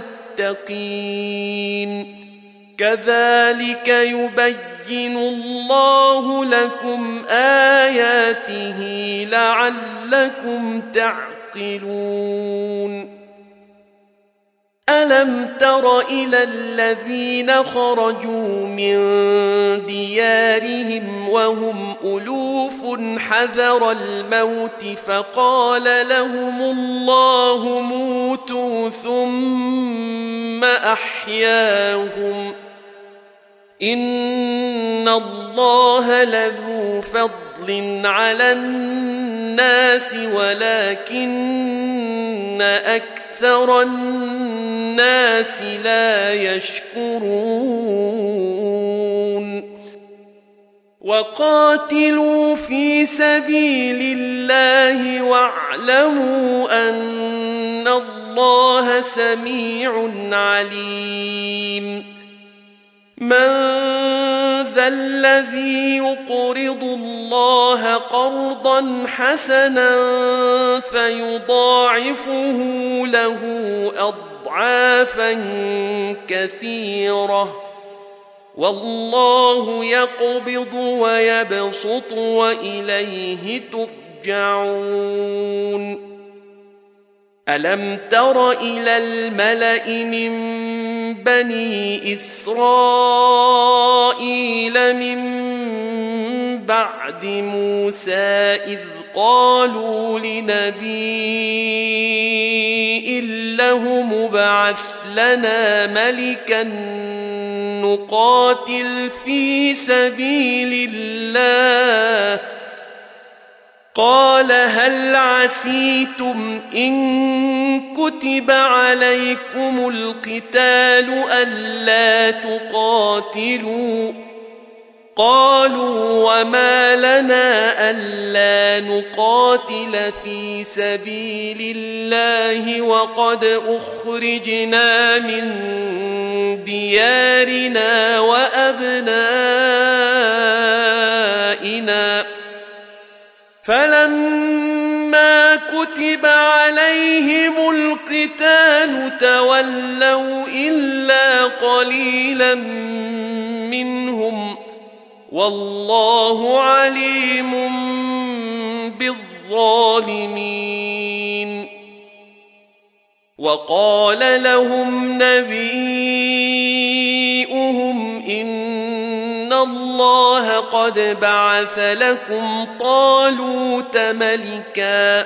المتقين كذلك يبين الله لكم آياته لعلكم تعقلون ألم تر إلى الذين خرجوا من ديارهم وهم ألوف حذر الموت فقال لهم الله موتوا ثم أحياهم إن الله لذو فضل على الناس ولكن أكثر الناس لا يشكرون وقاتلوا في سبيل الله واعلموا أن الله سميع عليم من ذا الذي يقرض الله قرضا حسنا فيضاعفه له أضعافا كثيرة والله يقبض ويبسط وإليه ترجعون ألم تر إلى الملأ من بني إسرائيل من بعد موسى إذ قالوا لنبي له مبعث لنا ملكا نقاتل في سبيل الله قال هل عسيتم إن كتب عليكم القتال ألا تقاتلوا قالوا وما لنا ألا نقاتل في سبيل الله وقد أخرجنا من ديارنا وأبنائنا فلما كتب عليهم القتال تولوا إلا قليلا منهم والله عليم بالظالمين وقال لهم نبيؤهم إن الله قد بعث لكم طالوت ملكا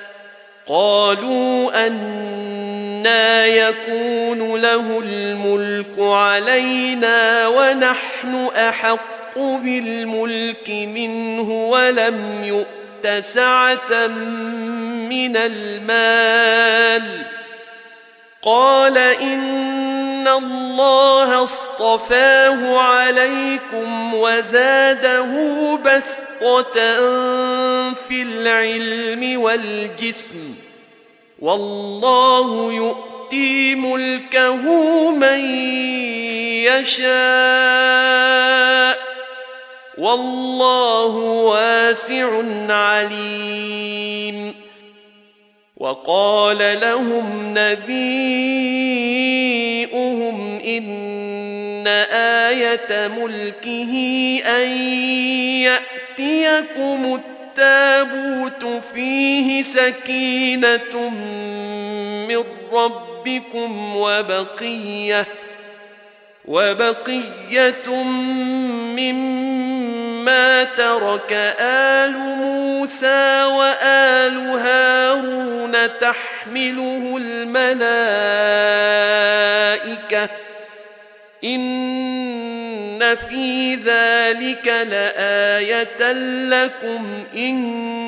قالوا أنى يكون له الملك علينا ونحن أحق بالملك منه ولم يؤت سعة من المال قال إن الله اصطفاه عليكم وزاده بسطة في العلم والجسم والله يؤتي ملكه من يشاء والله واسع عليم وقال لهم نبيؤهم إن آية ملكه أن يأتيكم التابوت فيه سكينة من ربكم وبقية مما ترك آل موسى وآل هارون تحمله الملائكة إن في ذلك لآية لكم إن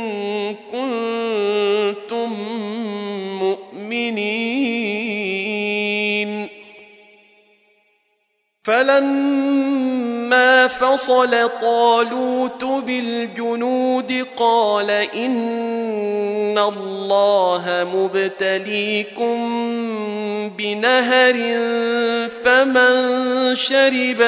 كنتم مؤمنين فلما فصل طالوت بالجنود قال إن الله مبتليكم بنهر فمن شرب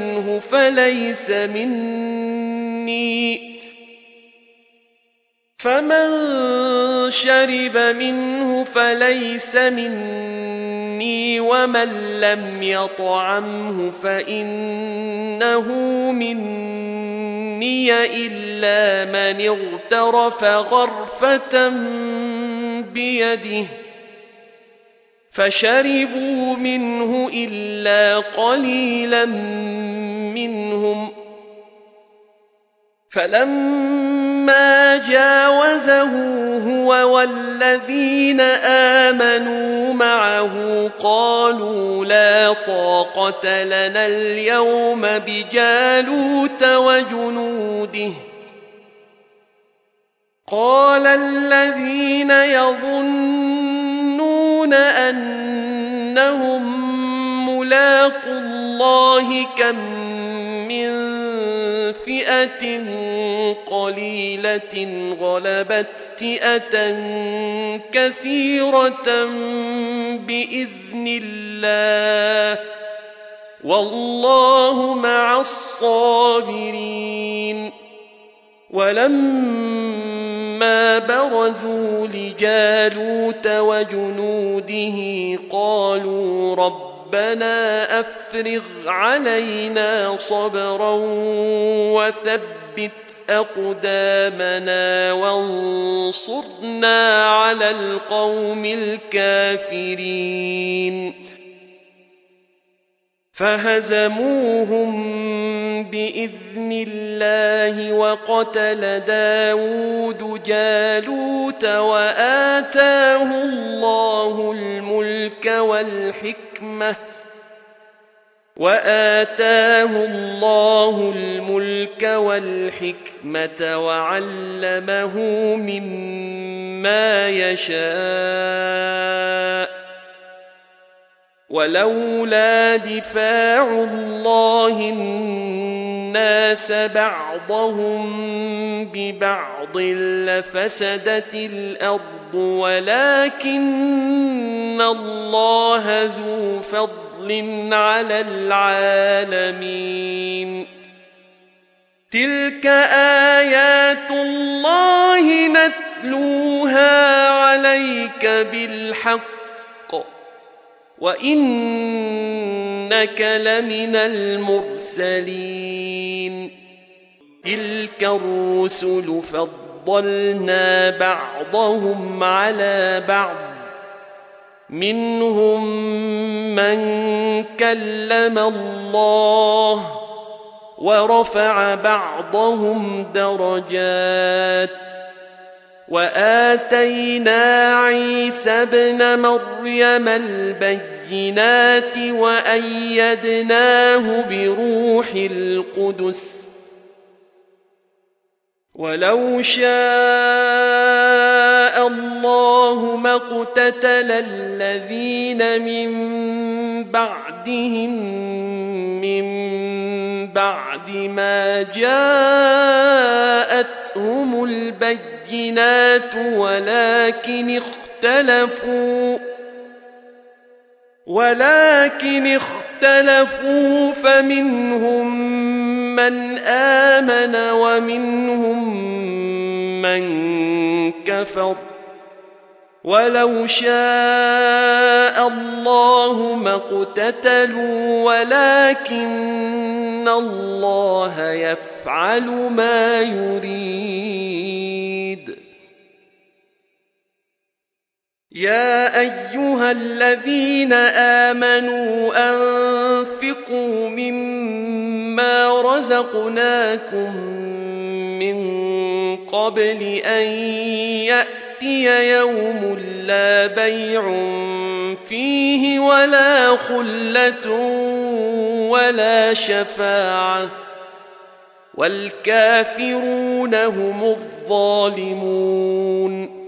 منه فليس مني ومن لم يطعمه فإنه مني إلا من اغترف غرفة بيده فشربوا منه إلا قليلا منهم فلما جاوزه هو والذين آمنوا معه قالوا لا طاقة لنا اليوم بجالوت وجنوده قال الذين يظنون أنهم ملاقو الله كم من فئة قليلة غلبت فئة كثيرة بإذن الله والله مع الصابرين ولما برزوا لجالوت وجنوده قالوا ربنا ربنا أفرغ علينا صبرا وثبت أقدامنا وانصرنا على القوم الكافرين فهزموهم بإذن الله وقتل داود جالوت وآتاه الله الملك والحكمة وعلمه مما يشاء ولولا دفاع الله الناس بعضهم ببعض لفسدت الأرض ولكن الله ذو فضل على العالمين تلك آيات الله نتلوها عليك بالحق وإنك لمن المرسلين تلك الرسل فضلنا بعضهم على بعض منهم من كلم الله ورفع بعضهم درجات وآتينا عيسى ابن مريم البينات وأيدناه بروح القدس ولو شاء الله ما اقتتل الذين من بعدهم من بعد ما جاءتهم البينات ولكن اختلفوا فمنهم من آمن ومنهم من كفر ولو شاء الله ما اقتتلوا ولكن الله يفعل ما يريد يا أيها الذين آمنوا أنفقوا مما رزقناكم من قبل أن يأتي يوم لا بيع فيه ولا خلة ولا شفاعة والكافرون هم الظالمون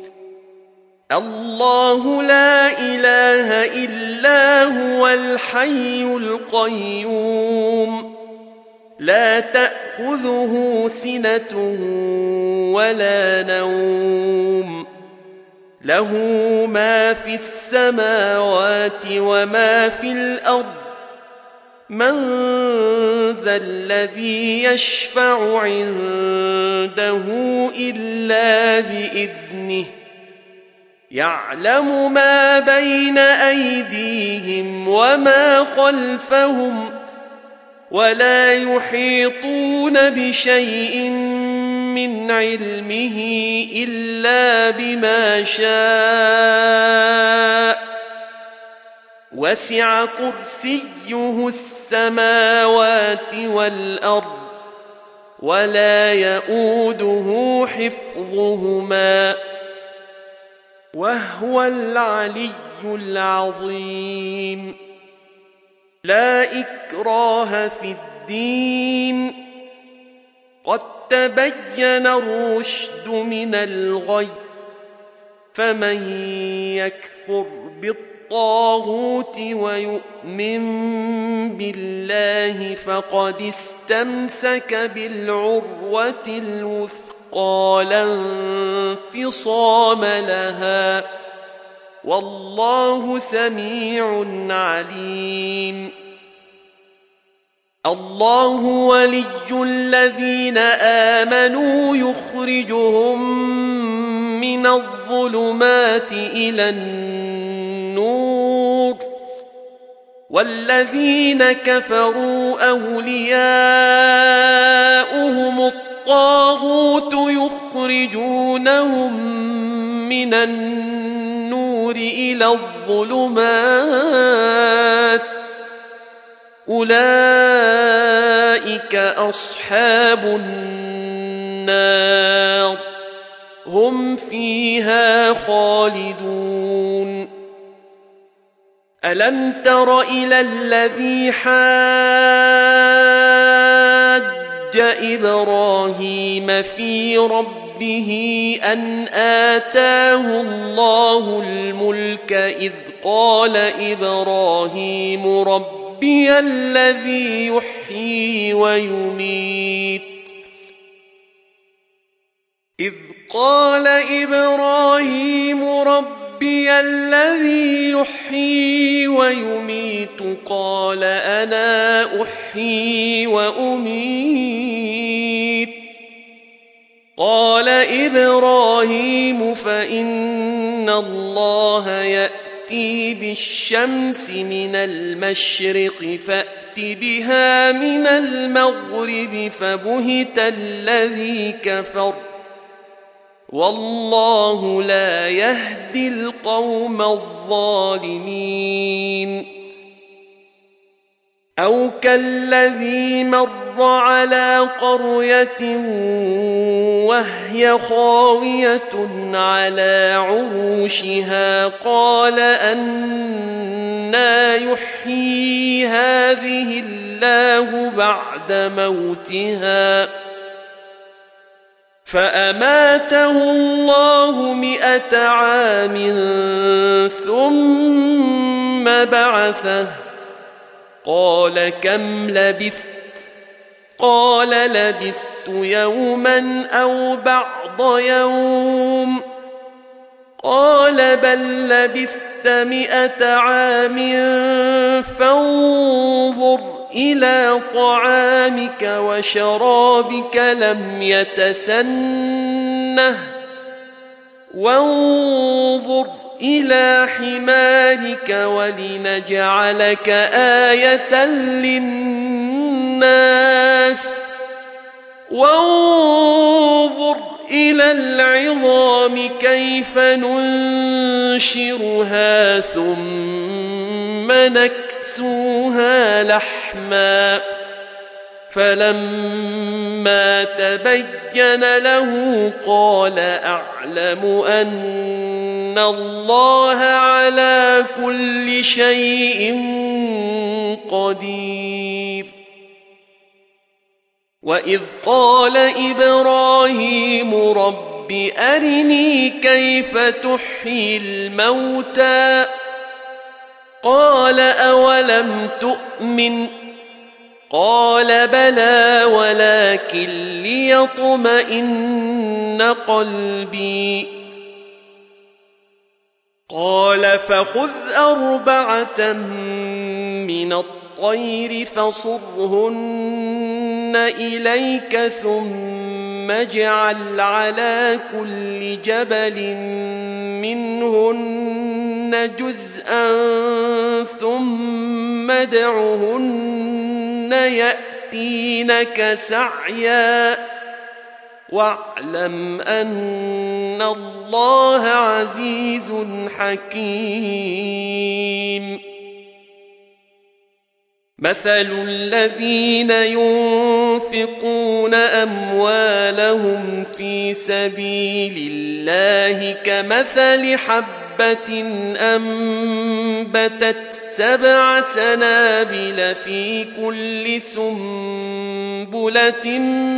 الله لا إله إلا هو الحي القيوم لا تأخذه سنة ولا نوم له ما في السماوات وما في الأرض من ذا الذي يشفع عنده إلا بإذنه يعلم ما بين أيديهم وما خلفهم ولا يحيطون بشيء من علمه إلا بما شاء وسع كرسيه السماوات والأرض ولا يؤوده حفظهما وهو العلي العظيم لا إكراه في الدين قد تبين الرشد من الغي فمن يكفر بالطاغوت ويؤمن بالله فقد استمسك بالعروة الوثقى لا انفصام لها والله سميع عليم الله ولي الذين آمنوا يخرجهم من الظلمات إلى النور والذين كفروا أولياؤهم الطاغوت يخرجونهم من النور إلى الظلمات أولئك أصحاب النار هم فيها خالدون ألم تر إلى الذي حاج إبراهيم في ربه أن آتاه الله الملك إذ قال إبراهيم ربي الذي يحيي ويميت إذ قال إبراهيم ربي الذي يحيي ويميت قال أنا أحيي وأميت قال إبراهيم فإن الله يأتي بالشمس من المشرق فأت بها من المغرب فبهت الذي كفر والله لا يهدي القوم الظالمين أو كالذي مر على قرية وهي خاوية على عروشها قال أنى يحيي هذه الله بعد موتها فأماته الله 100 عام ثم بعثه قال كم لبثت قال لبثت يوما أو بعض يوم قال بل لبثت 100 عام فانظر إلى طعامك وشرابك لم يتسنه وانظر إلى حمارك ولنجعلك آية للناس وانظر إلى العظام كيف ننشرها ثم نكسوها لحما فلما تبين له قال أعلم أن الله على كل شيء قدير وإذ قال إبراهيم رب أرني كيف تحيي الموتى قال أولم تؤمن قال بلى ولكن ليطمئن قلبي قال فخذ 4 من الطير فصرهن إليك ثم اجعل على كل جبل منهن جزءا ثم ادعهن يأتينك سعيا واعلم أن الله عزيز حكيم مثل الذين ينفقون أموالهم في سبيل الله كمثل حبة أنبتت 7 سنابل في كل سنبلة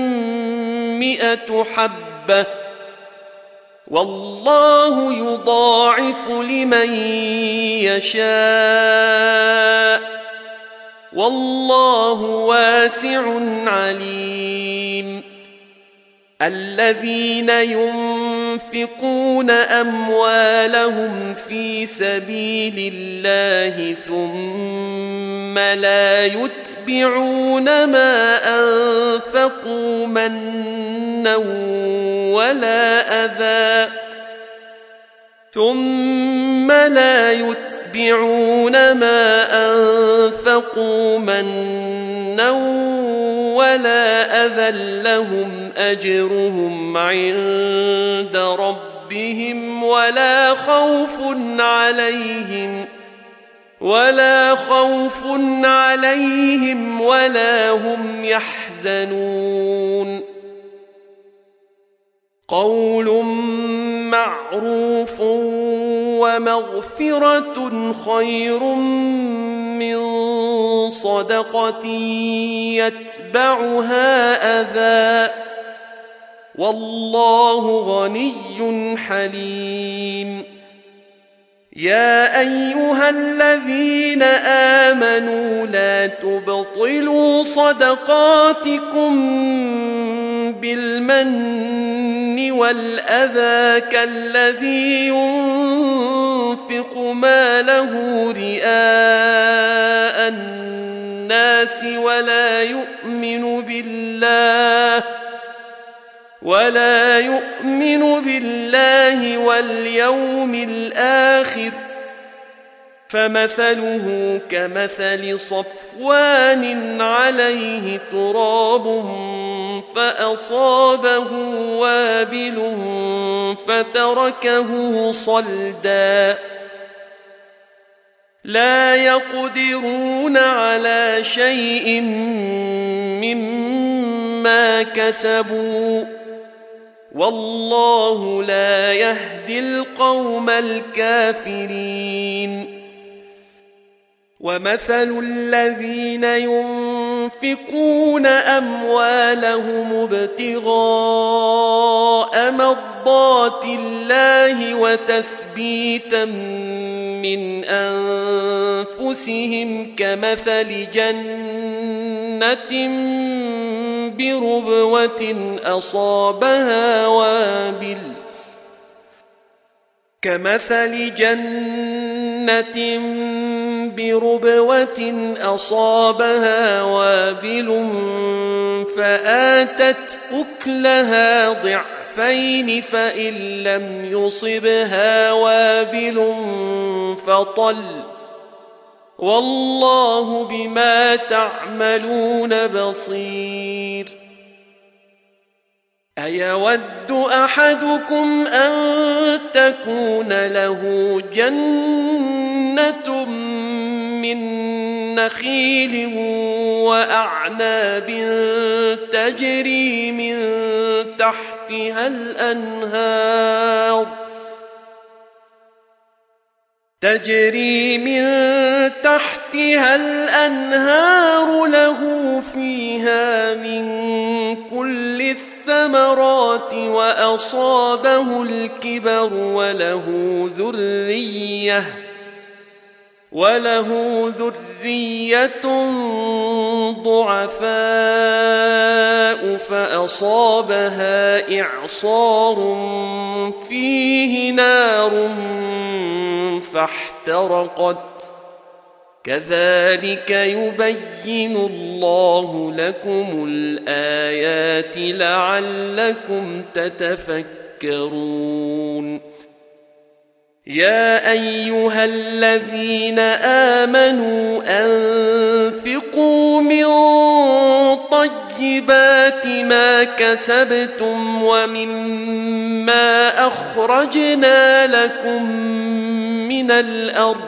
100 حبة والله يضاعف لمن يشاء والله واسع عليم الذين ينفقون أموالهم في سبيل الله ثم لا يتبعون ما أنفقوا منا ولا أذى ثم لا يتبعون ما أنفقوا أنفقوا منا ولا أذى لهم أجرهم عند ربهم ولا خوف عليهم ولا هم يحزنون قول معروف ومغفرة خير من صدقة يتبعها أذى والله غني حليم يا أيها الذين آمنوا لا تبطلوا صدقاتكم بالمن والأذى كالذي ينفق ماله رئاء الناس ولا يؤمن بالله واليوم الآخر فمثله كمثل صفوان عليه تراب فأصابه وابل فتركه صلدا لا يقدرون على شيء مما كسبوا والله لا يهدي القوم الكافرين ومثل الذين ينفقون أموالهم ابتغاء مرضات الله وتثبيتا من أنفسهم كمثل جنة بربوة أصابها وابل فآتت أكلها ضعفين فإن لم يصبها وابل فطل والله بما تعملون بصير أيود أحدكم أن تكون له جنة من نخيل وأعناب تجري من تحتها الأنهار له فيها من كل الثمرات وأصابه الكبر وله ذرية ضعفاء فأصابها إعصار فيه نار فاحترقت كذلك يبين الله لكم الآيات لعلكم تتفكرون يا أيها الذين آمنوا أنفقوا من طيبات ما كسبتم ومما أخرجنا لكم من الأرض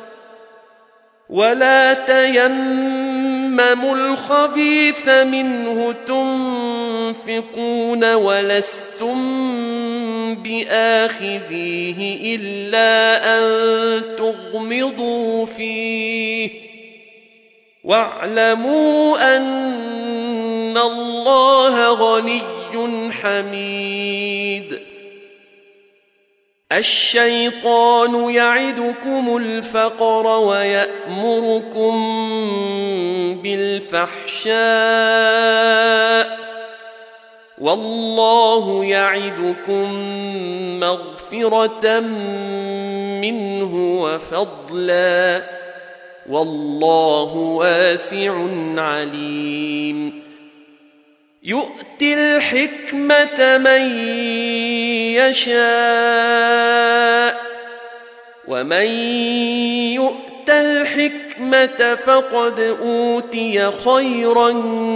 ولا تيمموا الخبيث منه تنفقون ولستم بآخذيه إلا أن تغمضوا فيه واعلموا أن الله غني حميد الشيطان يعدكم الفقر ويأمركم بالفحشاء والله يعدكم مغفرة منه وفضلا والله واسع عليم يؤتي الحكمة من يشاء ومن يؤت الحكمة الحكمة فقد أوتي خيرا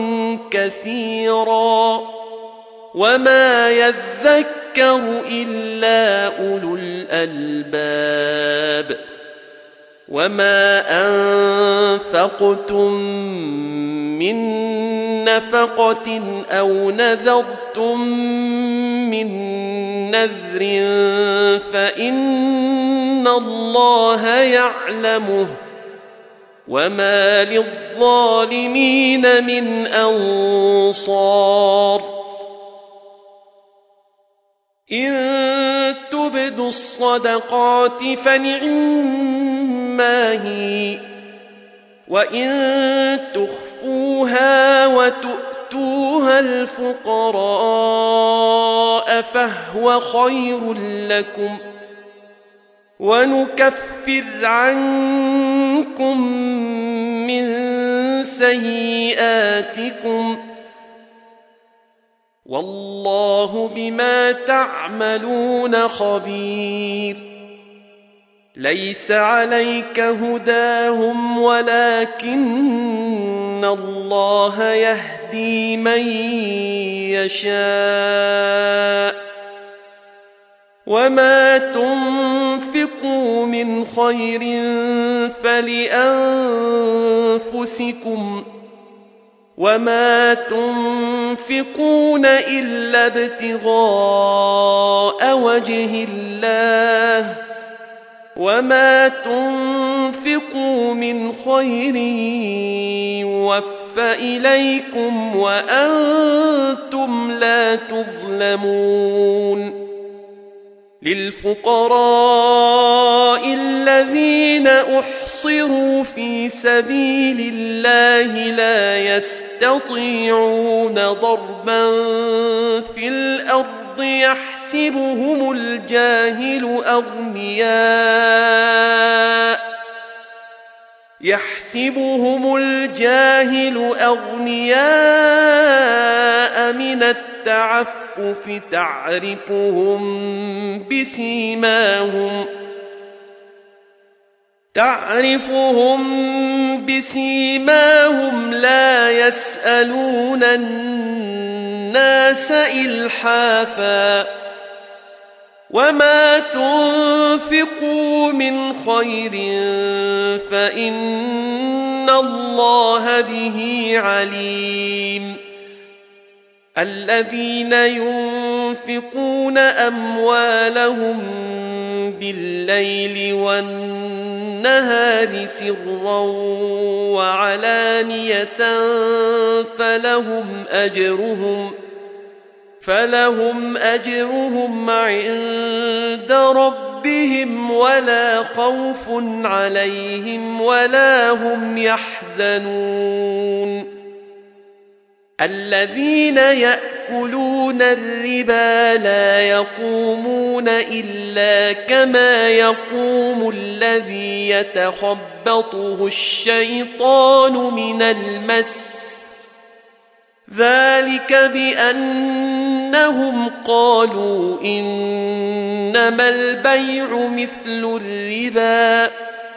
كثيرا وما يذكر إلا أولو الألباب وما أنفقتم من نفقة أو نذرتم من نذر فإن الله يعلمه وما للظالمين من أنصار إن تبدوا الصدقات فنعما هي وإن تخفوها وتؤتوها الفقراء فهو خير لكم ونكفر عنكم من سيئاتكم والله بما تعملون خبير ليس عليك هداهم ولكن الله يهدي من يشاء وما تنفقوا من خير فلأنفسكم وما تنفقون إلا ابتغاء وجه الله وما تنفقوا من خير يوفى إليكم وأنتم لا تظلمون للفقراء الذين أحصروا في سبيل الله لا يستطيعون ضربا في الأرض يحسبهم الجاهل أغنياء من التعفف تعرفهم بسيماهم لا يسألون الناس إلحافا وما تنفقوا من خير فإن الله به عليم الذين ينفقون أموالهم بالليل والنهار سرا وعلانية فلهم أجرهم عند ربهم ولا خوف عليهم ولا هم يحزنون الذين يأكلون الربا لا يقومون إلا كما يقوم الذي يتخبطه الشيطان من المس ذلك بأنهم قالوا إنما البيع مثل الربا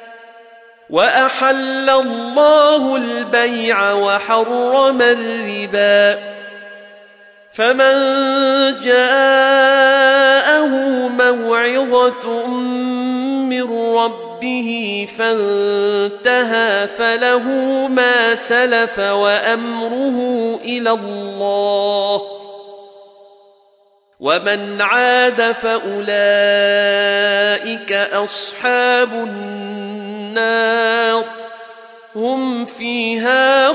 وأحل الله البيع وحرم الربا فمن جاءه موعظة من ربه فانتهى فله ما سلف وأمره إلى الله ومن عاد فأولئك أصحاب النار هم فيها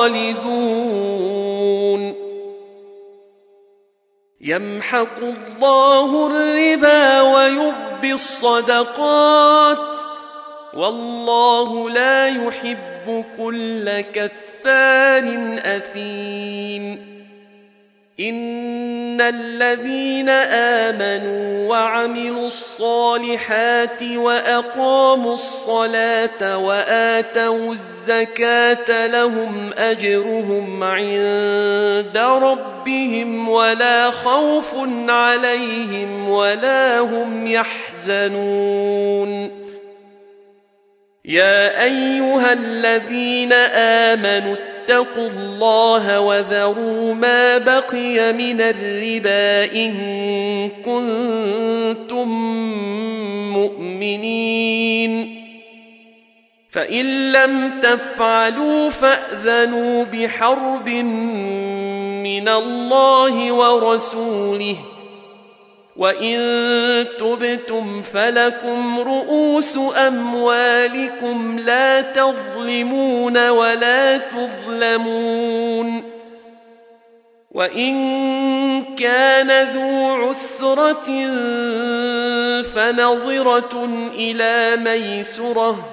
خالدون يمحق الله الربا ويربي الصدقات والله لا يحب كل كفار أثيم إن الذين آمنوا وعملوا الصالحات وأقاموا الصلاة وآتوا الزكاة لهم أجرهم عند ربهم ولا خوف عليهم ولا هم يحزنون يا أيها الذين آمنوا اتقوا الله وذروا ما بقي من الربا إن كنتم مؤمنين فإن لم تفعلوا فأذنوا بحرب من الله ورسوله وإن تبتم فلكم رؤوس أموالكم لا تظلمون ولا تظلمون وإن كان ذو عسرة فنظرة إلى ميسرة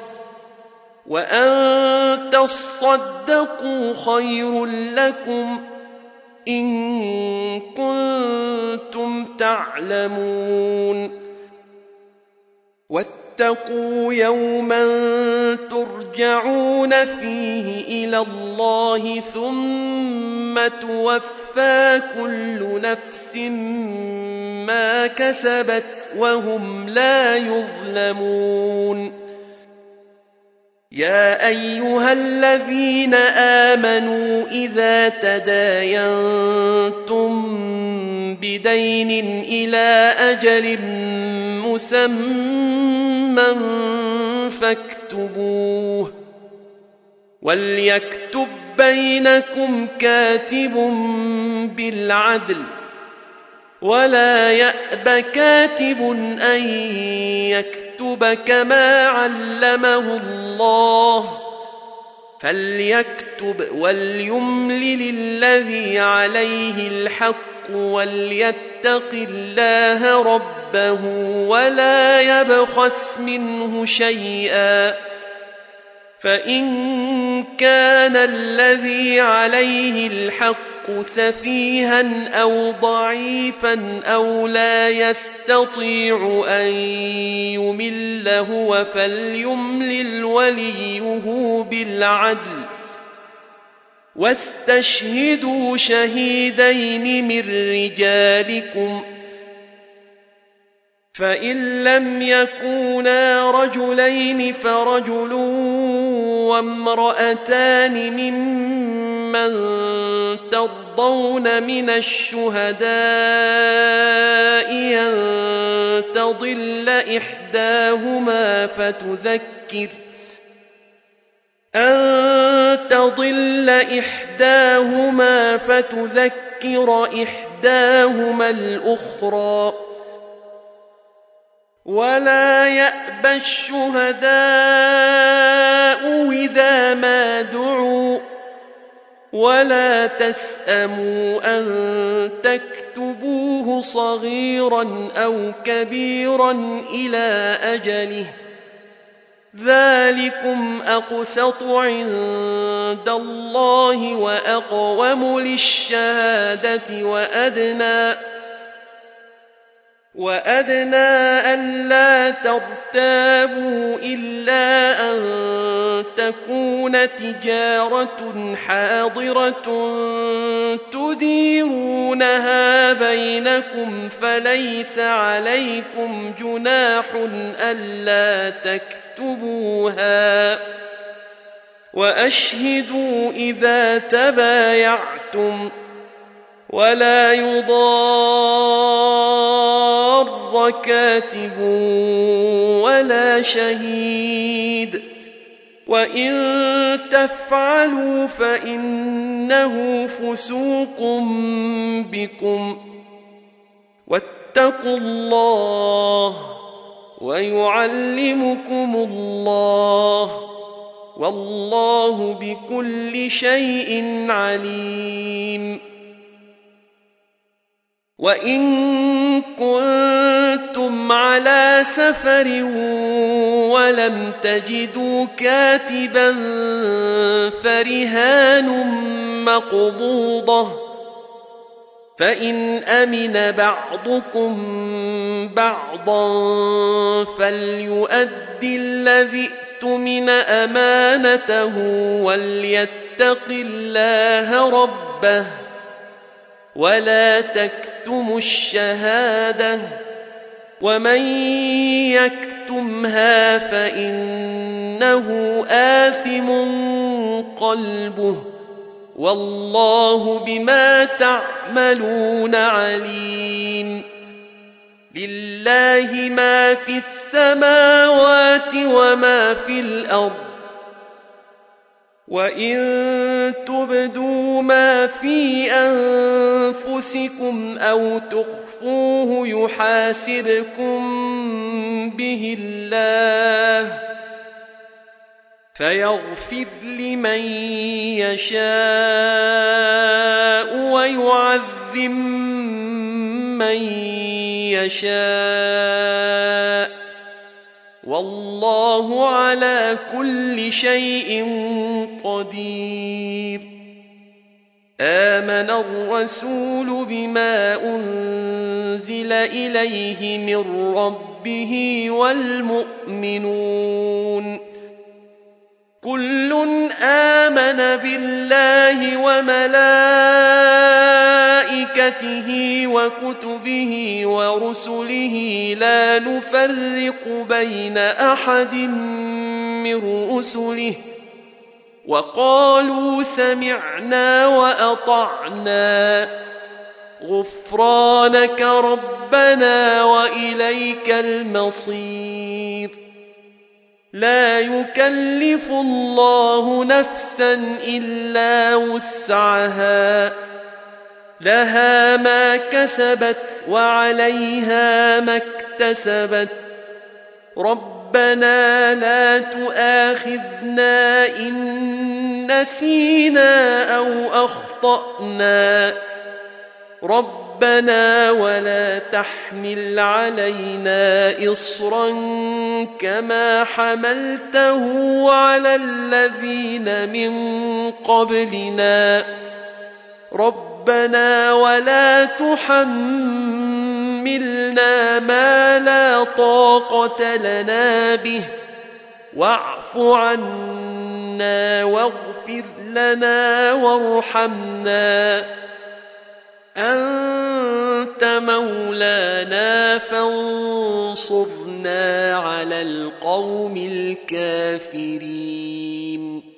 وأن تصدقوا خير لكم إن كنتم تعلمون واتقوا يوما ترجعون فيه إلى الله ثم توفى كل نفس ما كسبت وهم لا يظلمون يا أيها الذين آمنوا إذا تداينتم بدين إلى أجل مسمى فاكتبوه وليكتب بينكم كاتب بالعدل ولا يأب كاتب أن يكتب كما علمه الله فليكتب وليملل الذي عليه الحق وليتق الله ربه ولا يبخس منه شيئا فإن كان الذي عليه الحق سفيها أو ضعيفا أو لا يستطيع أن يمل هو فليملل وليه بالعدل واستشهدوا شهيدين من رجالكم فإن لم يكونا رجلين فرجل وامرأتان ممن ترضون من الشهداء أن تضل إحداهما فتذكر إحداهما الأخرى ولا يأبى الشهداء إذا ما دعوا ولا تسأموا أن تكتبوه صغيرا أو كبيرا إلى أجله ذلكم أقسط عند الله وأقوم للشهادة وأدنى ألا ترتابوا إلا أن تكون تجارة حاضرة تديرونها بينكم فليس عليكم جناح ألا تكتبوها وأشهدوا إذا تبايعتم ولا يضار كاتب ولا شهيد وإن تفعلوا فإنه فسوق بكم واتقوا الله ويعلمكم الله والله بكل شيء عليم وإن كنتم على سفر ولم تجدوا كاتبا فرهان مقبوضة فإن أمن بعضكم بعضا فليؤدي الذي اؤتمن أمانته وليتق الله ربه ولا تكتموا الشهادة ومن يكتمها فإنه إنه آثم قلبه والله بما تعملون عليم لله ما في السماوات وما في الأرض وإن تبدوا ما في أنفسكم أو تخفوه يحاسبكم به الله فيغفر لمن يشاء ويعذب من يشاء والله على كل شيء قدير آمن الرسول بما أنزل إليه من ربه والمؤمنون كل آمن بالله وملائكته وكتبه ورسله لا نفرق بين أحد من رسله وقالوا سمعنا وأطعنا غفرانك ربنا وإليك المصير لا يكلف الله نفسا إلا وسعها لها ما كسبت وعليها ما اكتسبت ربنا لا تؤاخذنا إن نسينا أو أخطأنا ربنا ولا تحمل علينا إصرا كما حملته على الذين من قبلنا ربنا ولا تحملنا ما لا طاقة لنا به واعف عنا واغفر لنا وارحمنا أنت مولانا فانصرنا على القوم الكافرين